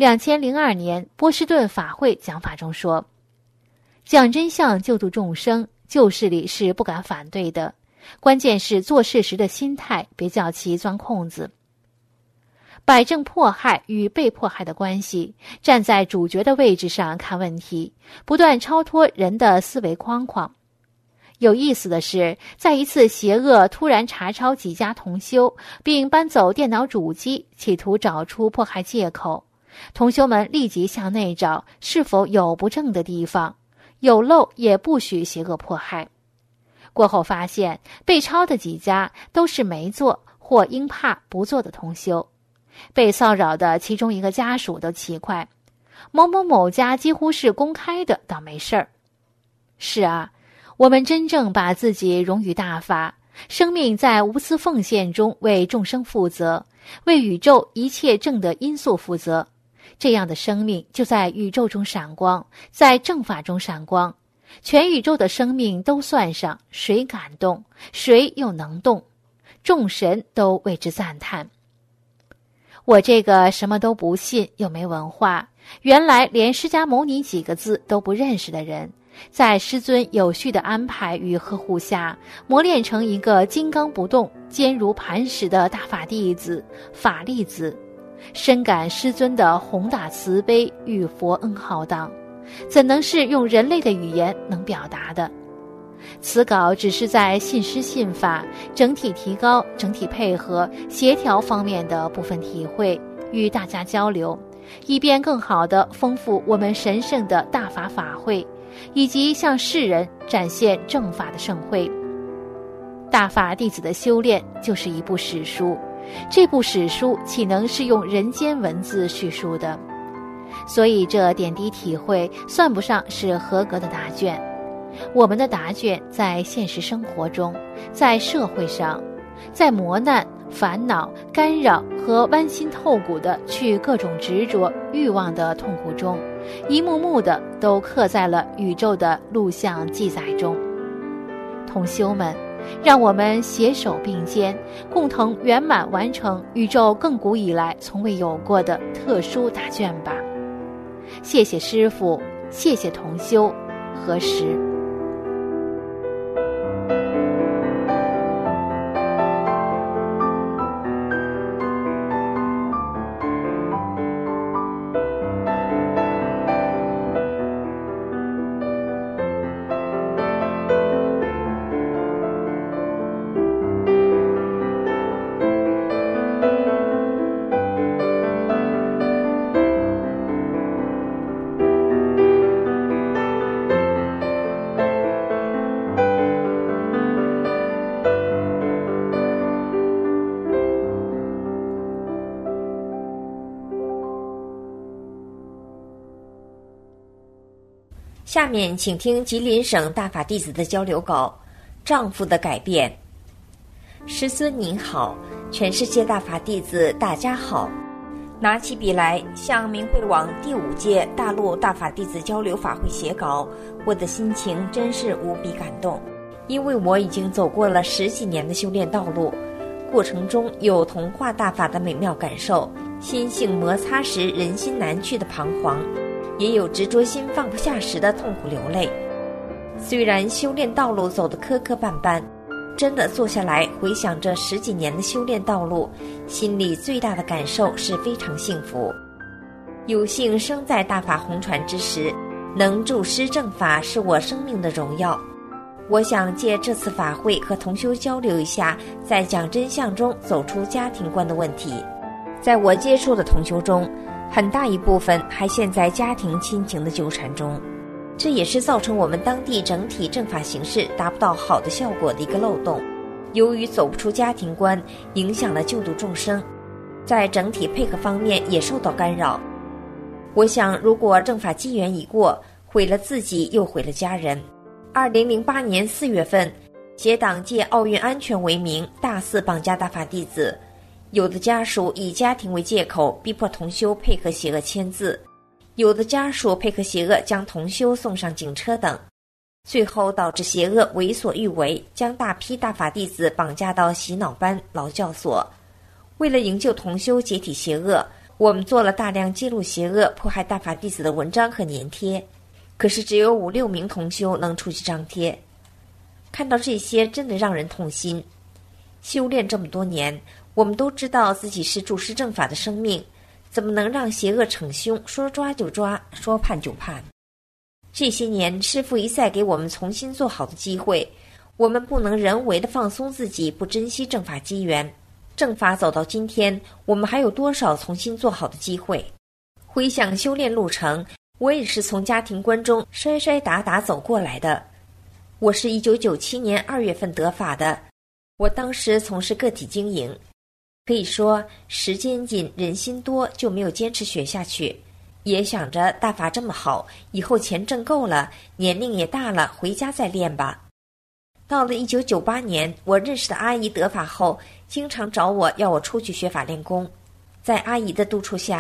2002年波士顿法会讲法中说，讲真相救度众生，旧事理是不敢反对的，关键是做事时的心态，别叫其钻空子。摆正迫害与被迫害的关系，站在主角的位置上看问题，不断超脱人的思维框框。有意思的是，在一次邪恶突然查抄几家同修，并搬走电脑主机，企图找出迫害借口，同修们立即向内找是否有不正的地方，有漏也不许邪恶迫害。过后发现被抄的几家都是没做或因怕不做的同修，被骚扰的其中一个家属都奇怪，某某某家几乎是公开的，倒没事儿。是啊，我们真正把自己融于大法，生命在无私奉献中为众生负责，为宇宙一切正的因素负责， 这样的生命就在宇宙中闪光，在正法中闪光。全宇宙的生命都算上，谁敢动，谁又能动？众神都为之赞叹。我这个什么都不信又没文化，原来连释迦牟尼几个字都不认识的人，在师尊有序的安排与呵护下，磨练成一个金刚不动、坚如磐石的大法弟子、法弟子，深感师尊的宏大慈悲与佛恩浩荡，怎能是用人类的语言能表达的？此稿只是在信师信法、整体提高、整体配合、协调方面的部分体会，与大家交流，以便更好地丰富我们神圣的大法法会，以及向世人展现正法的盛会。大法弟子的修炼就是一部史书，这部史书岂能是用人间文字叙述的？所以这点滴体会算不上是合格的答卷。我们的答卷在现实生活中，在社会上，在磨难、烦恼、干扰和剜心透骨的去各种执着、欲望的痛苦中，一幕幕的都刻在了宇宙的录像记载中。同修们，让我们携手并肩，共同圆满完成宇宙亘古以来从未有过的特殊答卷吧。谢谢师父，谢谢同修，何时？ 下面请听吉林省大法弟子的交流稿《丈夫的改变》。师尊您好，全世界大法弟子大家好。拿起笔来向明慧网第5届大陆大法弟子交流法会写稿，我的心情真是无比感动，因为我已经走过了10几年的修炼道路，过程中有同化大法的美妙感受，心性摩擦时人心难去的彷徨，也有执着心放不下时的痛苦流泪。虽然修炼道路走得磕磕绊绊，真的坐下来回想这10几年的修炼道路，心里最大的感受是非常幸福。有幸生在大法红传之时，能助师正法是我生命的荣耀。我想借这次法会和同修交流一下，在讲真相中走出家庭观的问题。在我接触的同修中，很大一部分还陷在家庭亲情的纠缠中，这也是造成我们当地整体正法形势达不到好的效果的一个漏洞。由于走不出家庭观，影响了救度众生，在整体配合方面也受到干扰。我想，如果正法机缘已过，毁了自己又毁了家人。2008年4月份，邪党借奥运安全为名，大肆绑架大法弟子。有的家属以家庭为借口，逼迫同修配合邪恶签字；有的家属配合邪恶，将同修送上警车等，最后导致邪恶为所欲为，将大批大法弟子绑架到洗脑班、劳教所。为了营救同修解体邪恶，我们做了大量揭露邪恶、迫害大法弟子的文章和粘贴，可是只有5、6名同修能出去张贴。看到这些，真的让人痛心。修炼这么多年，我们都知道自己是助师正法的生命，怎么能让邪恶逞凶，说抓就抓，说判就判？这些年，师父一再给我们重新做好的机会，我们不能人为的放松自己，不珍惜正法机缘。正法走到今天，我们还有多少重新做好的机会？回想修炼路程，我也是从家庭观中摔摔打打走过来的。我是1997年2月份得法的，我当时从事个体经营，可以说时间紧人心多，就没有坚持学下去。也想着大法这么好，以后钱挣够了，年龄也大了，回家再练吧。到了1998年，我认识的阿姨得法后，经常找我要我出去学法练功。在阿姨的督促下，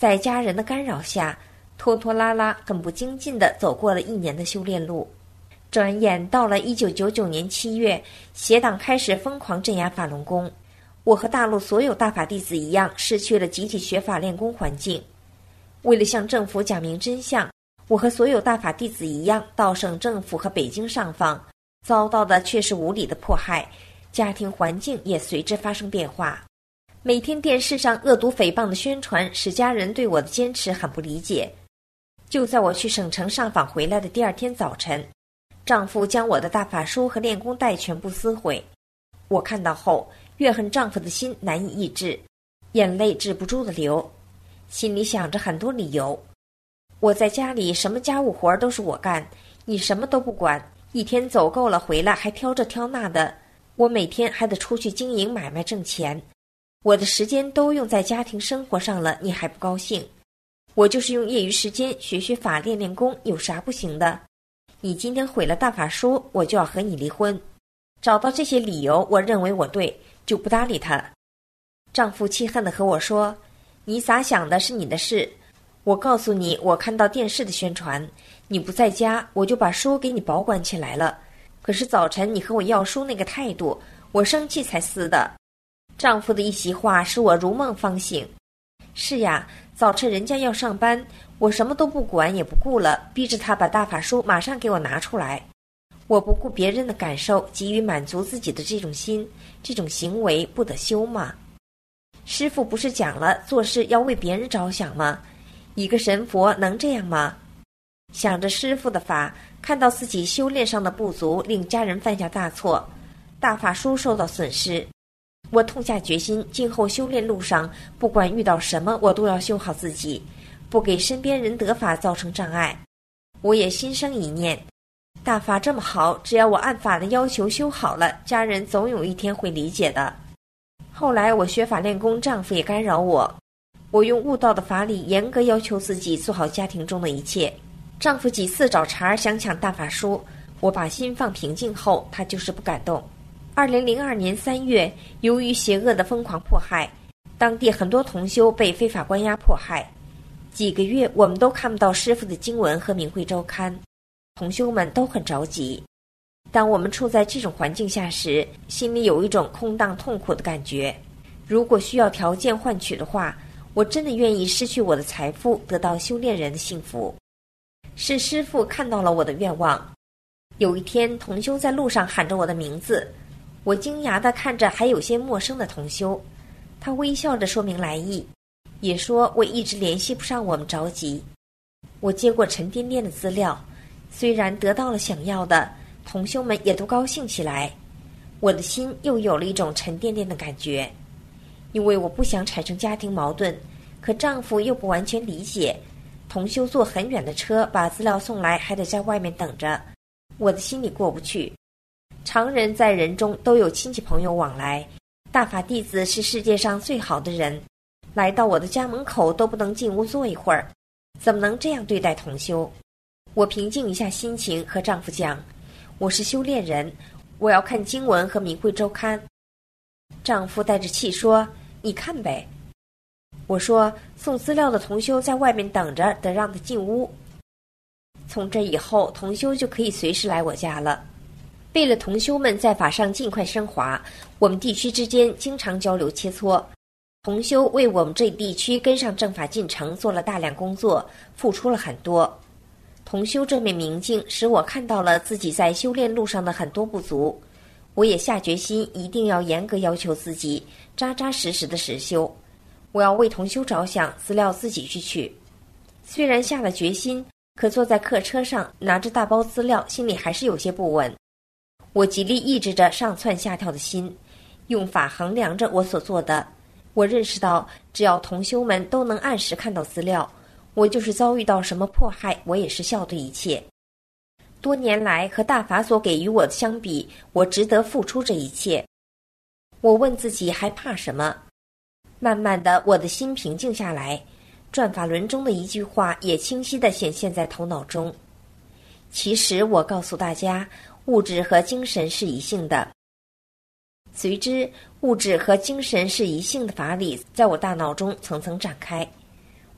在家人的干扰下，拖拖拉拉、很不精进地走过了1年的修炼路。转眼到了1999年7月，邪党开始疯狂镇压法轮功。我和大陆所有大法弟子一样，失去了集体学法练功环境。为了向政府讲明真相，我和所有大法弟子一样，到省政府和北京上访，遭到的却是无理的迫害，家庭环境也随之发生变化。每天电视上恶毒诽谤的宣传，使家人对我的坚持很不理解。就在我去省城上访回来的第2天早晨，丈夫将我的大法书和练功带全部撕毁。我看到后，怨恨丈夫的心难以抑制，眼泪止不住的流，心里想着很多理由。我在家里什么家务活都是我干，你什么都不管，一天走够了回来还挑这挑那的，我每天还得出去经营买卖挣钱，我的时间都用在家庭生活上了，你还不高兴？我就是用业余时间学学法练练功，有啥不行的？你今天毁了大法书，我就要和你离婚。找到这些理由，我认为我对，就不搭理他。丈夫气恨地和我说，你咋想的是你的事，我告诉你，我看到电视的宣传，你不在家，我就把书给你保管起来了。可是早晨你和我要书那个态度，我生气才撕的。丈夫的一席话使我如梦方醒。是呀，早晨人家要上班，我什么都不管也不顾了，逼着他把大法书马上给我拿出来。我不顾别人的感受，急于满足自己的这种心，这种行为不得修吗？师父不是讲了做事要为别人着想吗？一个神佛能这样吗？想着师父的法，看到自己修炼上的不足，令家人犯下大错，大法书受到损失，我痛下决心，今后修炼路上不管遇到什么，我都要修好自己，不给身边人得法造成障碍。我也心生一念，大法这么好，只要我按法的要求修好了，家人总有一天会理解的。后来我学法练功，丈夫也干扰我，我用悟道的法理严格要求自己做好家庭中的一切。丈夫几次找茬想抢大法书，我把心放平静后，他就是不敢动。2002年3月，由于邪恶的疯狂迫害，当地很多同修被非法关押迫害。几个月我们都看不到师父的经文和明慧周刊，同修们都很着急。当我们处在这种环境下时，心里有一种空荡痛苦的感觉。如果需要条件换取的话，我真的愿意失去我的财富，得到修炼人的幸福。是师父看到了我的愿望。有一天，同修在路上喊着我的名字，我惊讶地看着还有些陌生的同修，他微笑着说明来意，也说我一直联系不上我们着急。我接过沉甸甸的资料，虽然得到了想要的，同修们也都高兴起来，我的心又有了一种沉甸甸的感觉。因为我不想产生家庭矛盾，可丈夫又不完全理解，同修坐很远的车把资料送来，还得在外面等着，我的心里过不去。常人在人中都有亲戚朋友往来，大法弟子是世界上最好的人，来到我的家门口都不能进屋坐一会儿，怎么能这样对待同修？我平静一下心情，和丈夫讲，我是修炼人，我要看经文和明慧周刊。丈夫带着气说，你看呗。我说，送资料的同修在外面等着，得让他进屋。从这以后，同修就可以随时来我家了。为了同修们在法上尽快升华，我们地区之间经常交流切磋。同修为我们这地区跟上正法进程做了大量工作，付出了很多。同修这面明镜使我看到了自己在修炼路上的很多不足，我也下决心一定要严格要求自己，扎扎实实的实修。我要为同修着想，资料自己去取。虽然下了决心，可坐在客车上拿着大包资料，心里还是有些不稳。我极力抑制着上蹿下跳的心，用法衡量着我所做的。我认识到，只要同修们都能按时看到资料，我就是遭遇到什么迫害，我也是笑对一切。多年来和大法所给予我的相比，我值得付出这一切。我问自己还怕什么？慢慢的，我的心平静下来，转法轮中的一句话也清晰地显现在头脑中。其实我告诉大家，物质和精神是一性的。随之，物质和精神是一性的法理在我大脑中层层展开。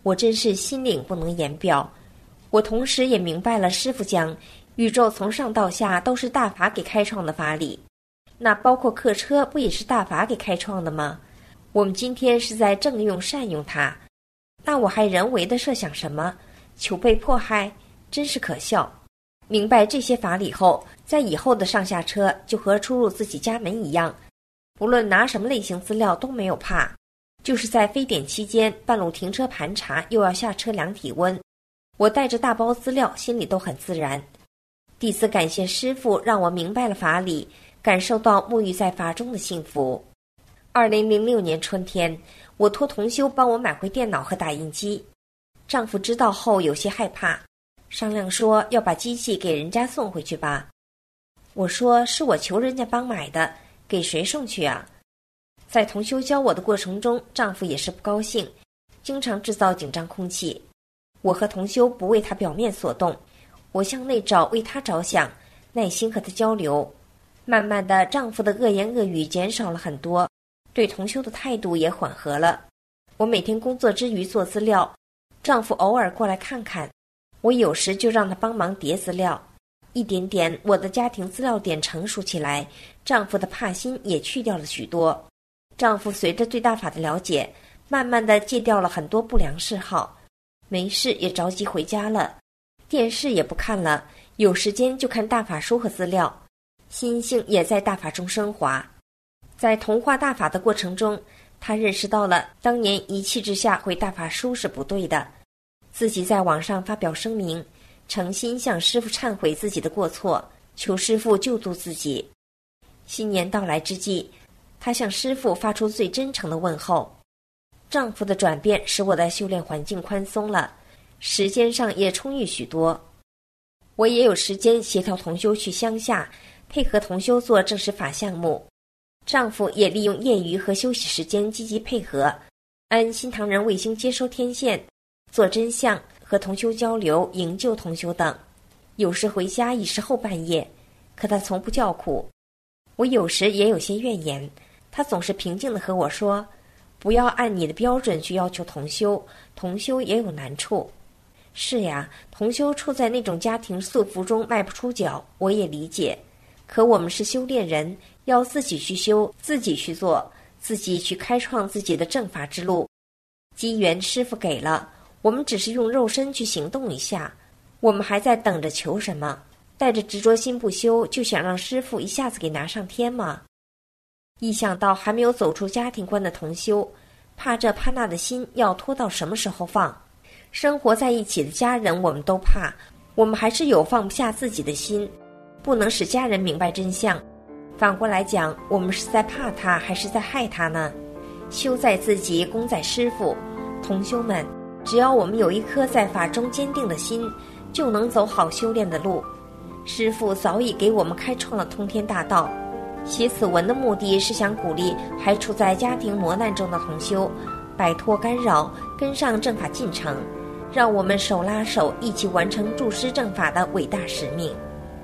我真是心领不能言表。我同时也明白了师父讲宇宙从上到下都是大法给开创的法理，那包括客车不也是大法给开创的吗？我们今天是在正用善用它，那我还人为的设想什么，求被迫害，真是可笑。明白这些法理后，在以后的上下车就和出入自己家门一样，不论拿什么类型资料都没有怕。就是在非典期间半路停车盘查，又要下车量体温，我带着大包资料，心里都很自然。弟子感谢师父让我明白了法理，感受到沐浴在法中的幸福。2006年春天，我托同修帮我买回电脑和打印机。丈夫知道后有些害怕，商量说要把机器给人家送回去吧。我说是我求人家帮买的，给谁送去啊？在同修教我的过程中，丈夫也是不高兴，经常制造紧张空气。我和同修不为他表面所动，我向内找，为他着想，耐心和他交流。慢慢的，丈夫的恶言恶语减少了很多，对同修的态度也缓和了。我每天工作之余做资料，丈夫偶尔过来看看，我有时就让他帮忙叠资料。一点点，我的家庭资料点成熟起来，丈夫的怕心也去掉了许多。丈夫随着对大法的了解，慢慢的戒掉了很多不良嗜好，没事也着急回家了，电视也不看了，有时间就看大法书和资料，心性也在大法中升华。在同化大法的过程中，他认识到了当年一气之下回大法书是不对的，自己在网上发表声明，诚心向师父忏悔自己的过错，求师父救度自己。新年到来之际，她向师父发出最真诚的问候。丈夫的转变使我的修炼环境宽松了，时间上也充裕许多。我也有时间协调同修去乡下，配合同修做正实法项目。丈夫也利用业余和休息时间积极配合，按新唐人卫星接收天线，做真相，和同修交流，营救同修等。有时回家已是后半夜，可他从不叫苦。我有时也有些怨言，他总是平静地和我说，不要按你的标准去要求同修，同修也有难处。是呀，同修处在那种家庭束缚中迈不出脚，我也理解。可我们是修炼人，要自己去修，自己去做，自己去开创自己的正法之路。机缘师父给了，我们只是用肉身去行动一下，我们还在等着求什么？带着执着心不修，就想让师父一下子给拿上天吗？一想到还没有走出家庭观的同修，怕这怕那的心要拖到什么时候放？生活在一起的家人我们都怕，我们还是有放不下自己的心，不能使家人明白真相。反过来讲，我们是在怕他还是在害他呢？修在自己，功在师父。同修们，只要我们有一颗在法中坚定的心，就能走好修炼的路。师父早已给我们开创了通天大道。写此文的目的是想鼓励还处在家庭磨难中的同修，摆脱干扰，跟上正法进程，让我们手拉手一起完成助师正法的伟大使命。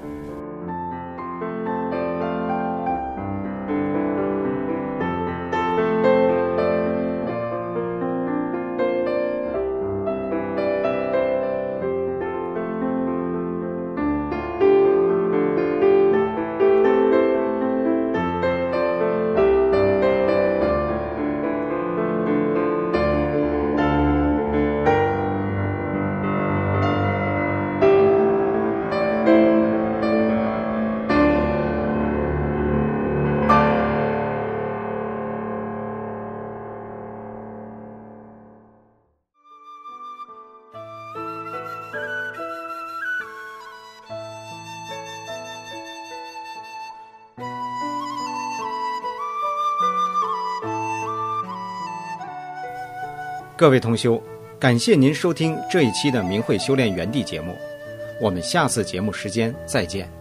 各位同修，感谢您收听这一期的明慧修炼园地节目，我们下次节目时间再见。